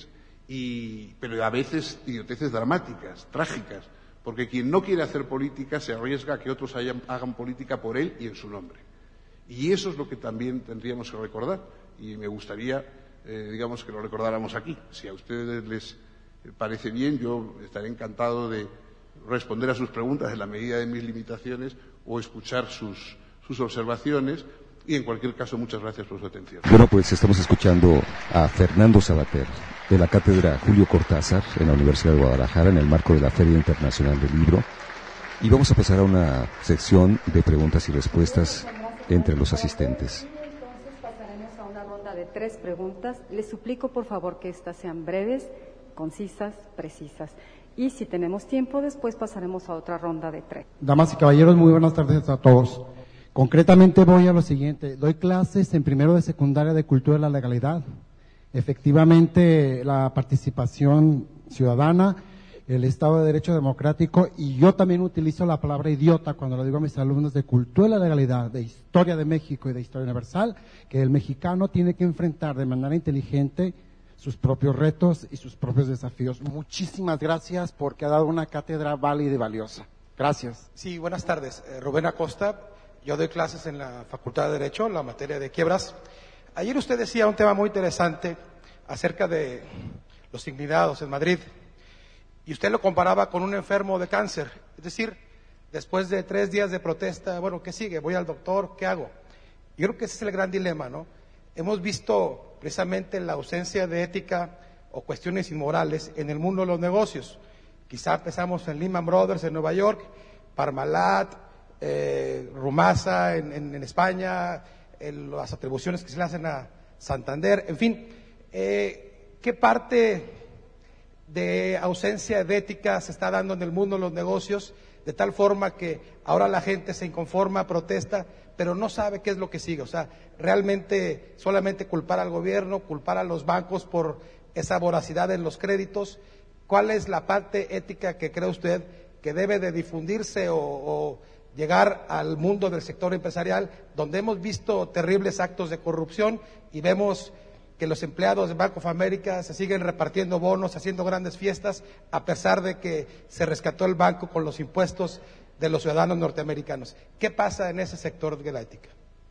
y, pero a veces idioteces dramáticas, trágicas, porque quien no quiere hacer política se arriesga a que otros hayan, hagan política por él y en su nombre. Y eso es lo que también tendríamos que recordar, y me gustaría, eh, digamos, que lo recordáramos aquí. Si a ustedes les parece bien, yo estaré encantado de responder a sus preguntas en la medida de mis limitaciones o escuchar sus, sus observaciones, y en cualquier caso, muchas gracias por su atención. Bueno, pues estamos escuchando a Fernando Savater, de la Cátedra Julio Cortázar en la Universidad de Guadalajara, en el marco de la Feria Internacional del Libro, y vamos a pasar a una sección de preguntas y respuestas entre los asistentes. Entonces pasaremos a una ronda de tres preguntas. Les suplico, por favor, que estas sean breves, concisas, precisas. Y si tenemos tiempo, después pasaremos a otra ronda de tres. Damas y caballeros, muy buenas tardes a todos. Concretamente voy a lo siguiente. Doy clases en primero de secundaria de Cultura de la Legalidad. Efectivamente, la participación ciudadana, el Estado de Derecho Democrático, y yo también utilizo la palabra idiota cuando lo digo a mis alumnos de Cultura de la Legalidad, de Historia de México y de Historia Universal, que el mexicano tiene que enfrentar de manera inteligente sus propios retos y sus propios desafíos. Muchísimas gracias porque ha dado una cátedra válida y valiosa. Gracias. Sí, buenas tardes. Eh, Rubén Acosta, yo doy clases en la Facultad de Derecho, la materia de quiebras. Ayer usted decía un tema muy interesante acerca de los indignados en Madrid, y usted lo comparaba con un enfermo de cáncer. Es decir, después de tres días de protesta, bueno, ¿qué sigue? ¿Voy al doctor? ¿Qué hago? Yo creo que ese es el gran dilema, ¿no? Hemos visto precisamente la ausencia de ética o cuestiones inmorales en el mundo de los negocios. Quizá empezamos en Lehman Brothers en Nueva York, Parmalat, eh, Rumasa en, en, en España, en las atribuciones que se le hacen a Santander, en fin, eh, ¿qué parte de ausencia de ética se está dando en el mundo de los negocios, de tal forma que ahora la gente se inconforma, protesta, pero no sabe qué es lo que sigue? O sea, realmente solamente culpar al gobierno, culpar a los bancos por esa voracidad en los créditos. ¿Cuál es la parte ética que cree usted que debe de difundirse o, o llegar al mundo del sector empresarial, donde hemos visto terribles actos de corrupción y vemos que los empleados de Bank of America se siguen repartiendo bonos, haciendo grandes fiestas, a pesar de que se rescató el banco con los impuestos de los ciudadanos norteamericanos? ¿Qué pasa en ese sector de la ética?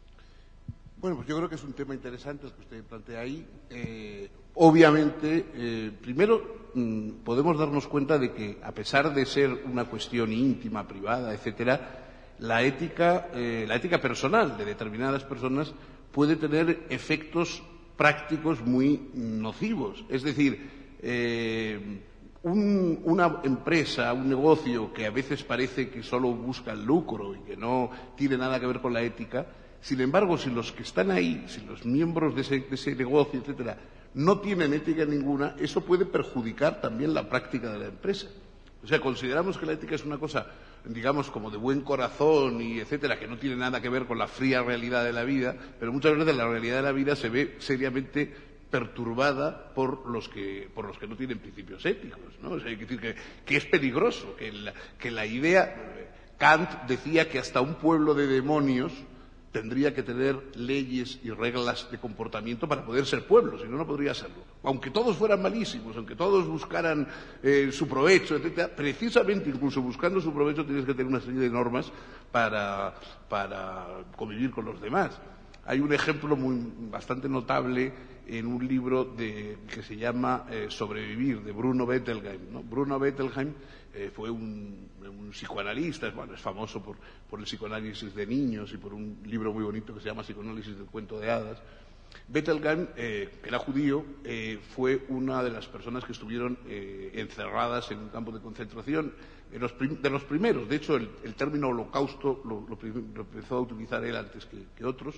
Bueno, pues yo creo que es un tema interesante el que usted plantea ahí. Eh, obviamente, eh, primero mmm, podemos darnos cuenta de que, a pesar de ser una cuestión íntima, privada, etcétera, la ética, eh, la ética personal de determinadas personas puede tener efectos prácticos muy nocivos. Es decir, eh, un, una empresa, un negocio que a veces parece que solo busca el lucro y que no tiene nada que ver con la ética, sin embargo, si los que están ahí, si los miembros de ese, de ese negocio, etcétera, no tienen ética ninguna, eso puede perjudicar también la práctica de la empresa. O sea, consideramos que la ética es una cosa, digamos, como de buen corazón y etcétera, que no tiene nada que ver con la fría realidad de la vida, pero muchas veces la realidad de la vida se ve seriamente perturbada por los que por los que no tienen principios éticos, ¿no? O sea, hay que decir que, que es peligroso, que la, que la idea... Kant decía que hasta un pueblo de demonios tendría que tener leyes y reglas de comportamiento para poder ser pueblo, si no, no podría serlo. Aunque todos fueran malísimos, aunque todos buscaran eh, su provecho, etcétera, precisamente incluso buscando su provecho tienes que tener una serie de normas para, para convivir con los demás. Hay un ejemplo muy, bastante notable en un libro de, que se llama eh, Sobrevivir, de Bruno Bettelheim, ¿no? Bruno Bettelheim eh, fue un, un psicoanalista, bueno, es famoso por, por el psicoanálisis de niños y por un libro muy bonito que se llama Psicoanálisis del cuento de hadas. Bettelheim, eh, que era judío, eh, fue una de las personas que estuvieron eh, encerradas en un campo de concentración, de los, prim de los primeros. De hecho, el, el término holocausto lo, lo, lo empezó a utilizar él antes que, que otros.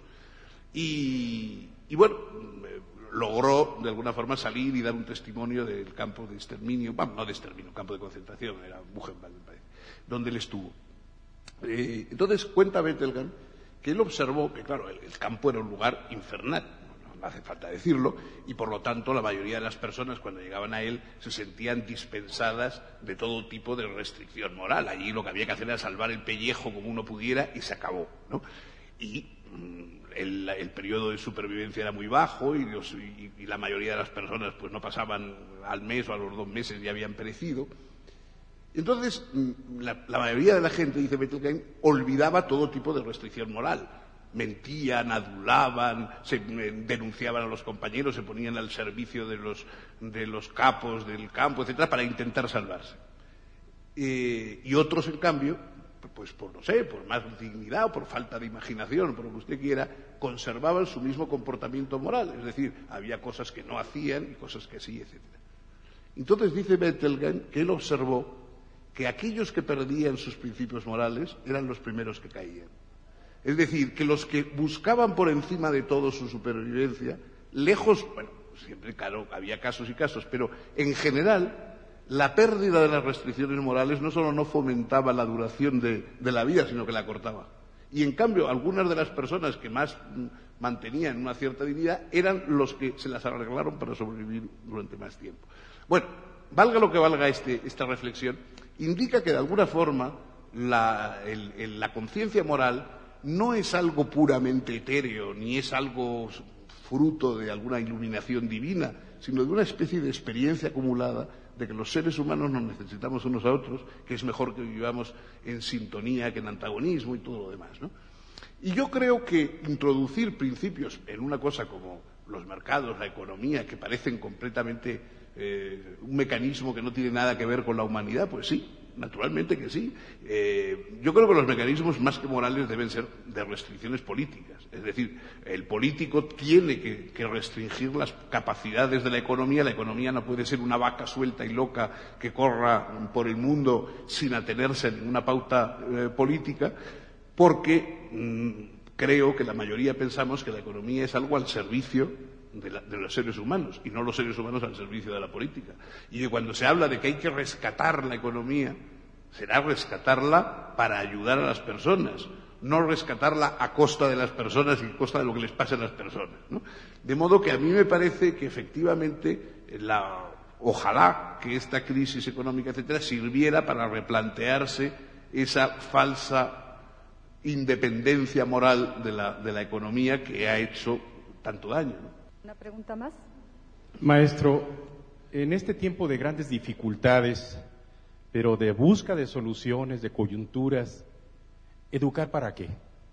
Y, y bueno, eh, logró de alguna forma salir y dar un testimonio del campo de exterminio, bueno, no de exterminio, campo de concentración, era Buchenwald, me parece, donde él estuvo. Eh, entonces cuenta Bettelheim que él observó que, claro, el, el campo era un lugar infernal, no, no hace falta decirlo, y por lo tanto la mayoría de las personas cuando llegaban a él se sentían dispensadas de todo tipo de restricción moral. Allí lo que había que hacer era salvar el pellejo como uno pudiera y se acabó, ¿no? Y el, el periodo de supervivencia era muy bajo y, los, y, y la mayoría de las personas pues no pasaban al mes o a los dos meses ya habían perecido. Entonces, la, la mayoría de la gente, dice Bettelheim, olvidaba todo tipo de restricción moral. Mentían, adulaban, se denunciaban a los compañeros, se ponían al servicio de los, de los capos del campo, etcétera, para intentar salvarse. Eh, y otros, en cambio, pues por, no sé, por más dignidad o por falta de imaginación, por lo que usted quiera, conservaban su mismo comportamiento moral. Es decir, había cosas que no hacían y cosas que sí, etcétera. Entonces dice Bettelheim que él observó que aquellos que perdían sus principios morales eran los primeros que caían. Es decir, que los que buscaban por encima de todo su supervivencia, lejos, bueno, siempre, claro, había casos y casos, pero en general, la pérdida de las restricciones morales no solo no fomentaba la duración de, de la vida, sino que la cortaba. Y en cambio, algunas de las personas que más mantenían una cierta dignidad eran los que se las arreglaron para sobrevivir durante más tiempo. Bueno, valga lo que valga este, esta reflexión, indica que de alguna forma la, el, el, la conciencia moral no es algo puramente etéreo, ni es algo fruto de alguna iluminación divina, sino de una especie de experiencia acumulada de que los seres humanos nos necesitamos unos a otros, que es mejor que vivamos en sintonía que en antagonismo y todo lo demás, ¿no? Y yo creo que introducir principios en una cosa como los mercados, la economía, que parecen completamente eh, un mecanismo que no tiene nada que ver con la humanidad, pues sí, naturalmente que sí. Eh, yo creo que los mecanismos más que morales deben ser de restricciones políticas. Es decir, el político tiene que, que restringir las capacidades de la economía. La economía no puede ser una vaca suelta y loca que corra por el mundo sin atenerse a ninguna pauta eh, política, porque mmm, creo que la mayoría pensamos que la economía es algo al servicio De, la, de los seres humanos y no los seres humanos al servicio de la política. Y que cuando se habla de que hay que rescatar la economía, será rescatarla para ayudar a las personas, no rescatarla a costa de las personas y a costa de lo que les pase a las personas, ¿no? De modo que a mí me parece que efectivamente la, ojalá que esta crisis económica, etcétera, sirviera para replantearse esa falsa independencia moral de la, de la economía que ha hecho tanto daño, ¿no? ¿Una pregunta más? Maestro, en este tiempo de grandes dificultades, pero de busca de soluciones, de coyunturas, ¿educar para qué?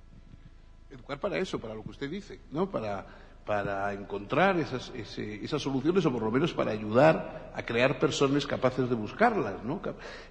Educar para eso, para lo que usted dice, ¿no? Para, para encontrar esas, ese, esas soluciones, o por lo menos para ayudar a crear personas capaces de buscarlas, ¿no?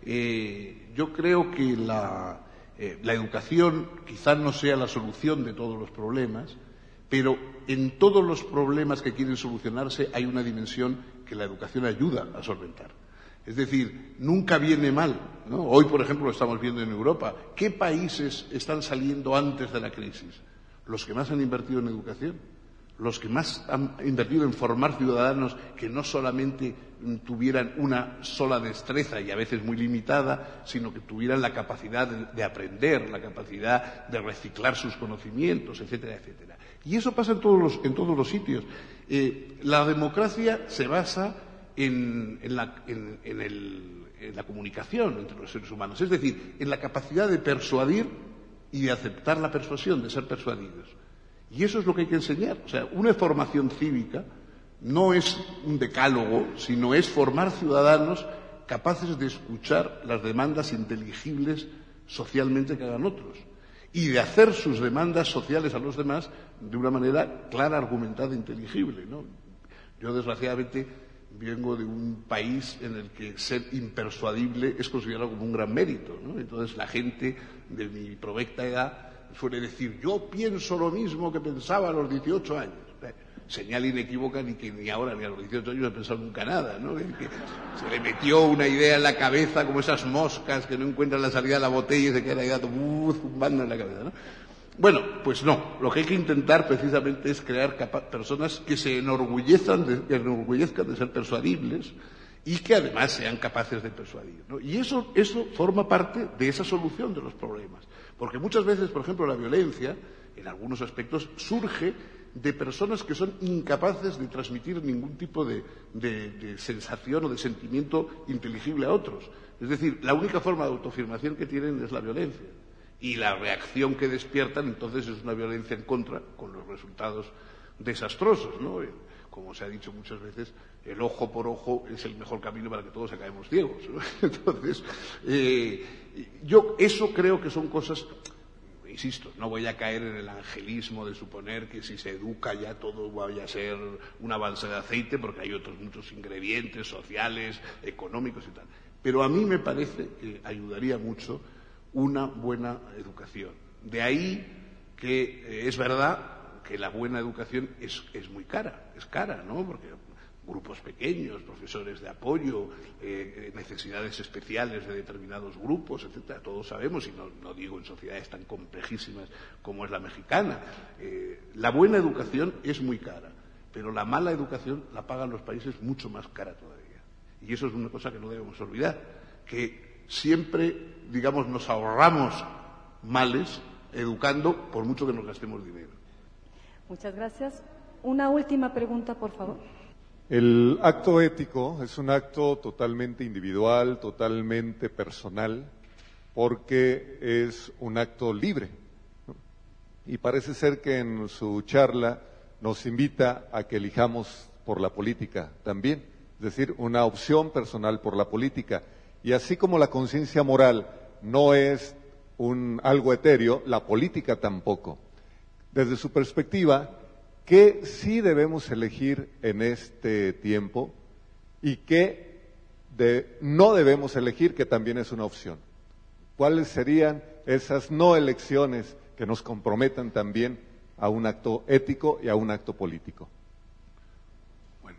Eh, yo creo que la, eh, la educación quizás no sea la solución de todos los problemas, pero en todos los problemas que quieren solucionarse hay una dimensión que la educación ayuda a solventar. Es decir, nunca viene mal, ¿no? Hoy, por ejemplo, lo estamos viendo en Europa. ¿Qué países están saliendo antes de la crisis? Los que más han invertido en educación, los que más han invertido en formar ciudadanos que no solamente tuvieran una sola destreza y a veces muy limitada, sino que tuvieran la capacidad de, de aprender, la capacidad de reciclar sus conocimientos, etcétera, etcétera. Y eso pasa en todos los, en todos los sitios. Eh, la democracia se basa en, en, la, en, en, el, en la comunicación entre los seres humanos, es decir, en la capacidad de persuadir y de aceptar la persuasión, de ser persuadidos. Y eso es lo que hay que enseñar. O sea, una formación cívica no es un decálogo, sino es formar ciudadanos capaces de escuchar las demandas inteligibles socialmente que hagan otros y de hacer sus demandas sociales a los demás de una manera clara, argumentada e inteligible, ¿no? Yo, desgraciadamente, vengo de un país en el que ser impersuadible es considerado como un gran mérito, ¿no? Entonces, la gente de mi provecta edad suele decir, yo pienso lo mismo que pensaba a los dieciocho años. Señal inequívoca ni que ni ahora ni a los dieciocho años he pensado nunca nada, ¿no? Que se le metió una idea en la cabeza como esas moscas que no encuentran la salida de la botella y se quedan ahí dando uh, zumbando en la cabeza, ¿no? Bueno, pues no. Lo que hay que intentar precisamente es crear personas que se enorgullezcan de, que enorgullezcan de ser persuadibles y que además sean capaces de persuadir, ¿no? Y eso, eso forma parte de esa solución de los problemas. Porque muchas veces, por ejemplo, la violencia, en algunos aspectos, surge de personas que son incapaces de transmitir ningún tipo de, de, de sensación o de sentimiento inteligible a otros. Es decir, la única forma de autoafirmación que tienen es la violencia. Y la reacción que despiertan entonces es una violencia en contra, con los resultados desastrosos, ¿no? Como se ha dicho muchas veces, el ojo por ojo es el mejor camino para que todos acabemos ciegos, ¿no? Entonces, eh, yo eso creo que son cosas, insisto, no voy a caer en el angelismo de suponer que si se educa ya todo vaya a ser una balsa de aceite, porque hay otros muchos ingredientes sociales, económicos y tal. Pero a mí me parece que ayudaría mucho una buena educación. De ahí que eh, es verdad que la buena educación es, es muy cara, es cara, ¿no? Porque grupos pequeños, profesores de apoyo, eh, necesidades especiales de determinados grupos, etcétera, todos sabemos, y no, no digo en sociedades tan complejísimas como es la mexicana, eh, la buena educación es muy cara, pero la mala educación la pagan los países mucho más cara todavía. Y eso es una cosa que no debemos olvidar, que siempre, digamos, nos ahorramos males educando por mucho que nos gastemos dinero. Muchas gracias. Una última pregunta, por favor. El acto ético es un acto totalmente individual, totalmente personal, porque es un acto libre, ¿no? Y parece ser que en su charla nos invita a que elijamos por la política también, es decir, una opción personal por la política. Y así como la conciencia moral no es un algo etéreo, la política tampoco. Desde su perspectiva, ¿qué sí debemos elegir en este tiempo y qué de, no debemos elegir, que también es una opción? ¿Cuáles serían esas no elecciones que nos comprometan también a un acto ético y a un acto político? Bueno,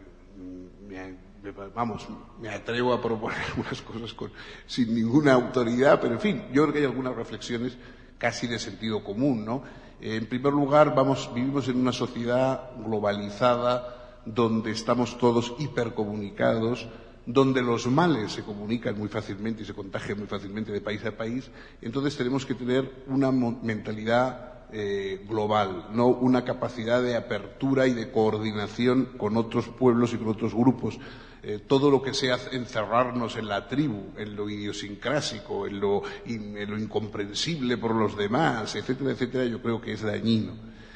me, me, vamos, me atrevo a proponer algunas cosas con, sin ninguna autoridad, pero en fin, yo creo que hay algunas reflexiones casi de sentido común, ¿no? En primer lugar, vamos, vivimos en una sociedad globalizada donde estamos todos hipercomunicados, donde los males se comunican muy fácilmente y se contagian muy fácilmente de país a país. Entonces tenemos que tener una mentalidad eh, global, no una capacidad de apertura y de coordinación con otros pueblos y con otros grupos. Eh, todo lo que sea encerrarnos en la tribu, en lo idiosincrásico, en lo, in, en lo incomprensible por los demás, etcétera, etcétera, yo creo que es dañino.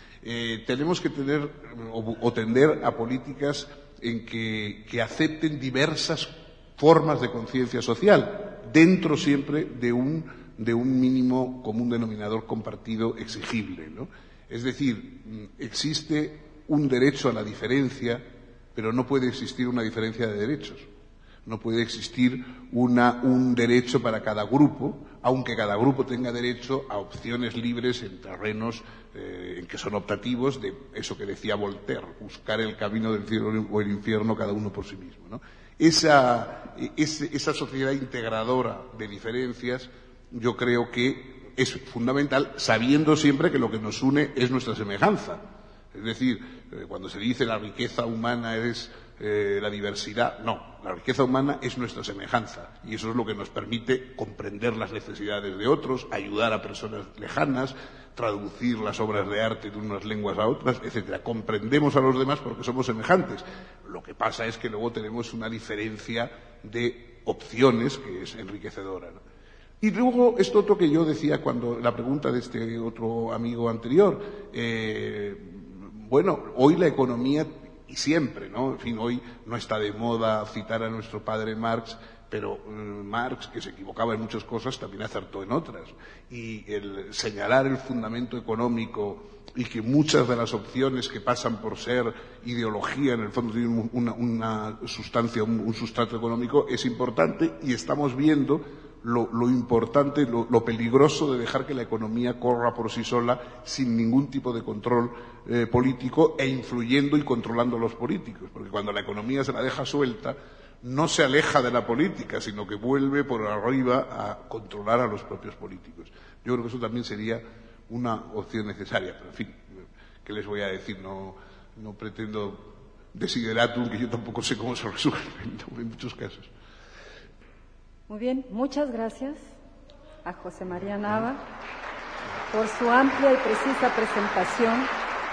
Eh, tenemos que tener o, o tender a políticas en que, que acepten diversas formas de conciencia social, dentro siempre de un, de un mínimo común denominador compartido exigible, ¿no? Es decir, existe un derecho a la diferencia, pero no puede existir una diferencia de derechos. No puede existir una, un derecho para cada grupo, aunque cada grupo tenga derecho a opciones libres en terrenos eh, en que son optativos de eso que decía Voltaire, buscar el camino del cielo o el infierno cada uno por sí mismo, ¿no? Esa, esa, esa sociedad integradora de diferencias yo creo que es fundamental, sabiendo siempre que lo que nos une es nuestra semejanza. Es decir, eh, cuando se dice la riqueza humana es eh, la diversidad, no, la riqueza humana es nuestra semejanza y eso es lo que nos permite comprender las necesidades de otros, ayudar a personas lejanas, traducir las obras de arte de unas lenguas a otras, etcétera. Comprendemos a los demás porque somos semejantes. Lo que pasa es que luego tenemos una diferencia de opciones que es enriquecedora, ¿no? Y luego esto otro que yo decía cuando la pregunta de este otro amigo anterior, eh, bueno, hoy la economía, y siempre, ¿no? En fin, hoy no está de moda citar a nuestro padre Marx, pero eh, Marx, que se equivocaba en muchas cosas, también acertó en otras. Y el señalar el fundamento económico y que muchas de las opciones que pasan por ser ideología, en el fondo tienen una, una sustancia, un, un sustrato económico, es importante y estamos viendo Lo, lo importante, lo, lo peligroso de dejar que la economía corra por sí sola sin ningún tipo de control eh, político e influyendo y controlando a los políticos. Porque cuando la economía se la deja suelta, no se aleja de la política, sino que vuelve por arriba a controlar a los propios políticos. Yo creo que eso también sería una opción necesaria. Pero, en fin, ¿qué les voy a decir? No, no pretendo desideratum, que yo tampoco sé cómo se resuelve en muchos casos. Muy bien, muchas gracias a José María Nava por su amplia y precisa presentación,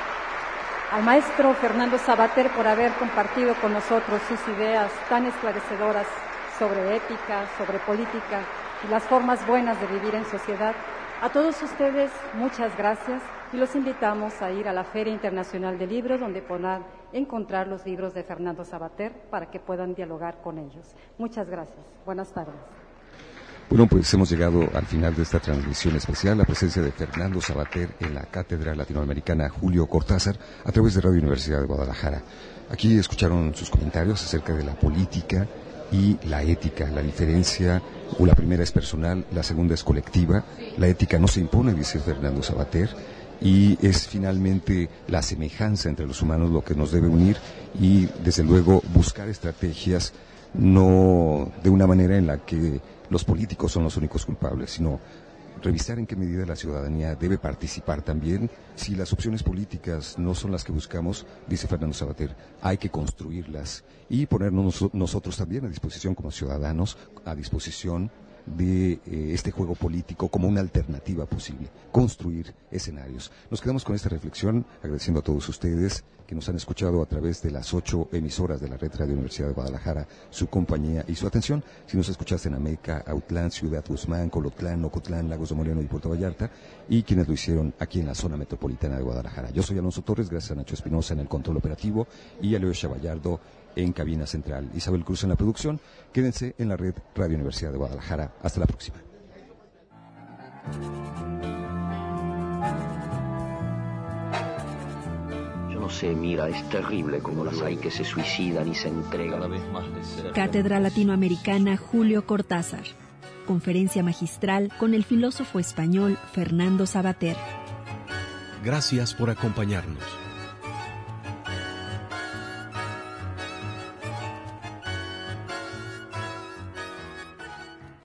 al maestro Fernando Sabater por haber compartido con nosotros sus ideas tan esclarecedoras sobre ética, sobre política y las formas buenas de vivir en sociedad, A todos ustedes, muchas gracias y los invitamos a ir a la Feria Internacional del Libro, donde podrán encontrar los libros de Fernando Savater para que puedan dialogar con ellos. Muchas gracias. Buenas tardes. Bueno, pues hemos llegado al final de esta transmisión especial, la presencia de Fernando Savater en la Cátedra Latinoamericana Julio Cortázar a través de Radio Universidad de Guadalajara. Aquí escucharon sus comentarios acerca de la política y la ética, la diferencia, o la primera es personal, la segunda es colectiva. La ética no se impone, dice Fernando Savater, y es finalmente la semejanza entre los humanos lo que nos debe unir y, desde luego, buscar estrategias no de una manera en la que los políticos son los únicos culpables, sino revisar en qué medida la ciudadanía debe participar también. Si las opciones políticas no son las que buscamos, dice Fernando Savater, hay que construirlas y ponernos nosotros también a disposición como ciudadanos, a disposición de eh, este juego político como una alternativa posible, construir escenarios. Nos quedamos con esta reflexión, agradeciendo a todos ustedes que nos han escuchado a través de las ocho emisoras de la Red Radio Universidad de Guadalajara, su compañía y su atención. Si nos escuchaste en Ameca, Autlán, Ciudad Guzmán, Colotlán, Ocotlán, Lagos de Moreno y Puerto Vallarta, y quienes lo hicieron aquí en la zona metropolitana de Guadalajara. Yo soy Alonso Torres, gracias a Nacho Espinosa en el control operativo y a Leo Chavallardo en cabina central. Isabel Cruz en la producción. Quédense en la Red Radio Universidad de Guadalajara. Hasta la próxima. Yo no sé, mira, es terrible como las hay que se suicidan y se entregan. Cada vez más de cerca. Cátedra Latinoamericana Julio Cortázar. Conferencia magistral con el filósofo español Fernando Savater. Gracias por acompañarnos.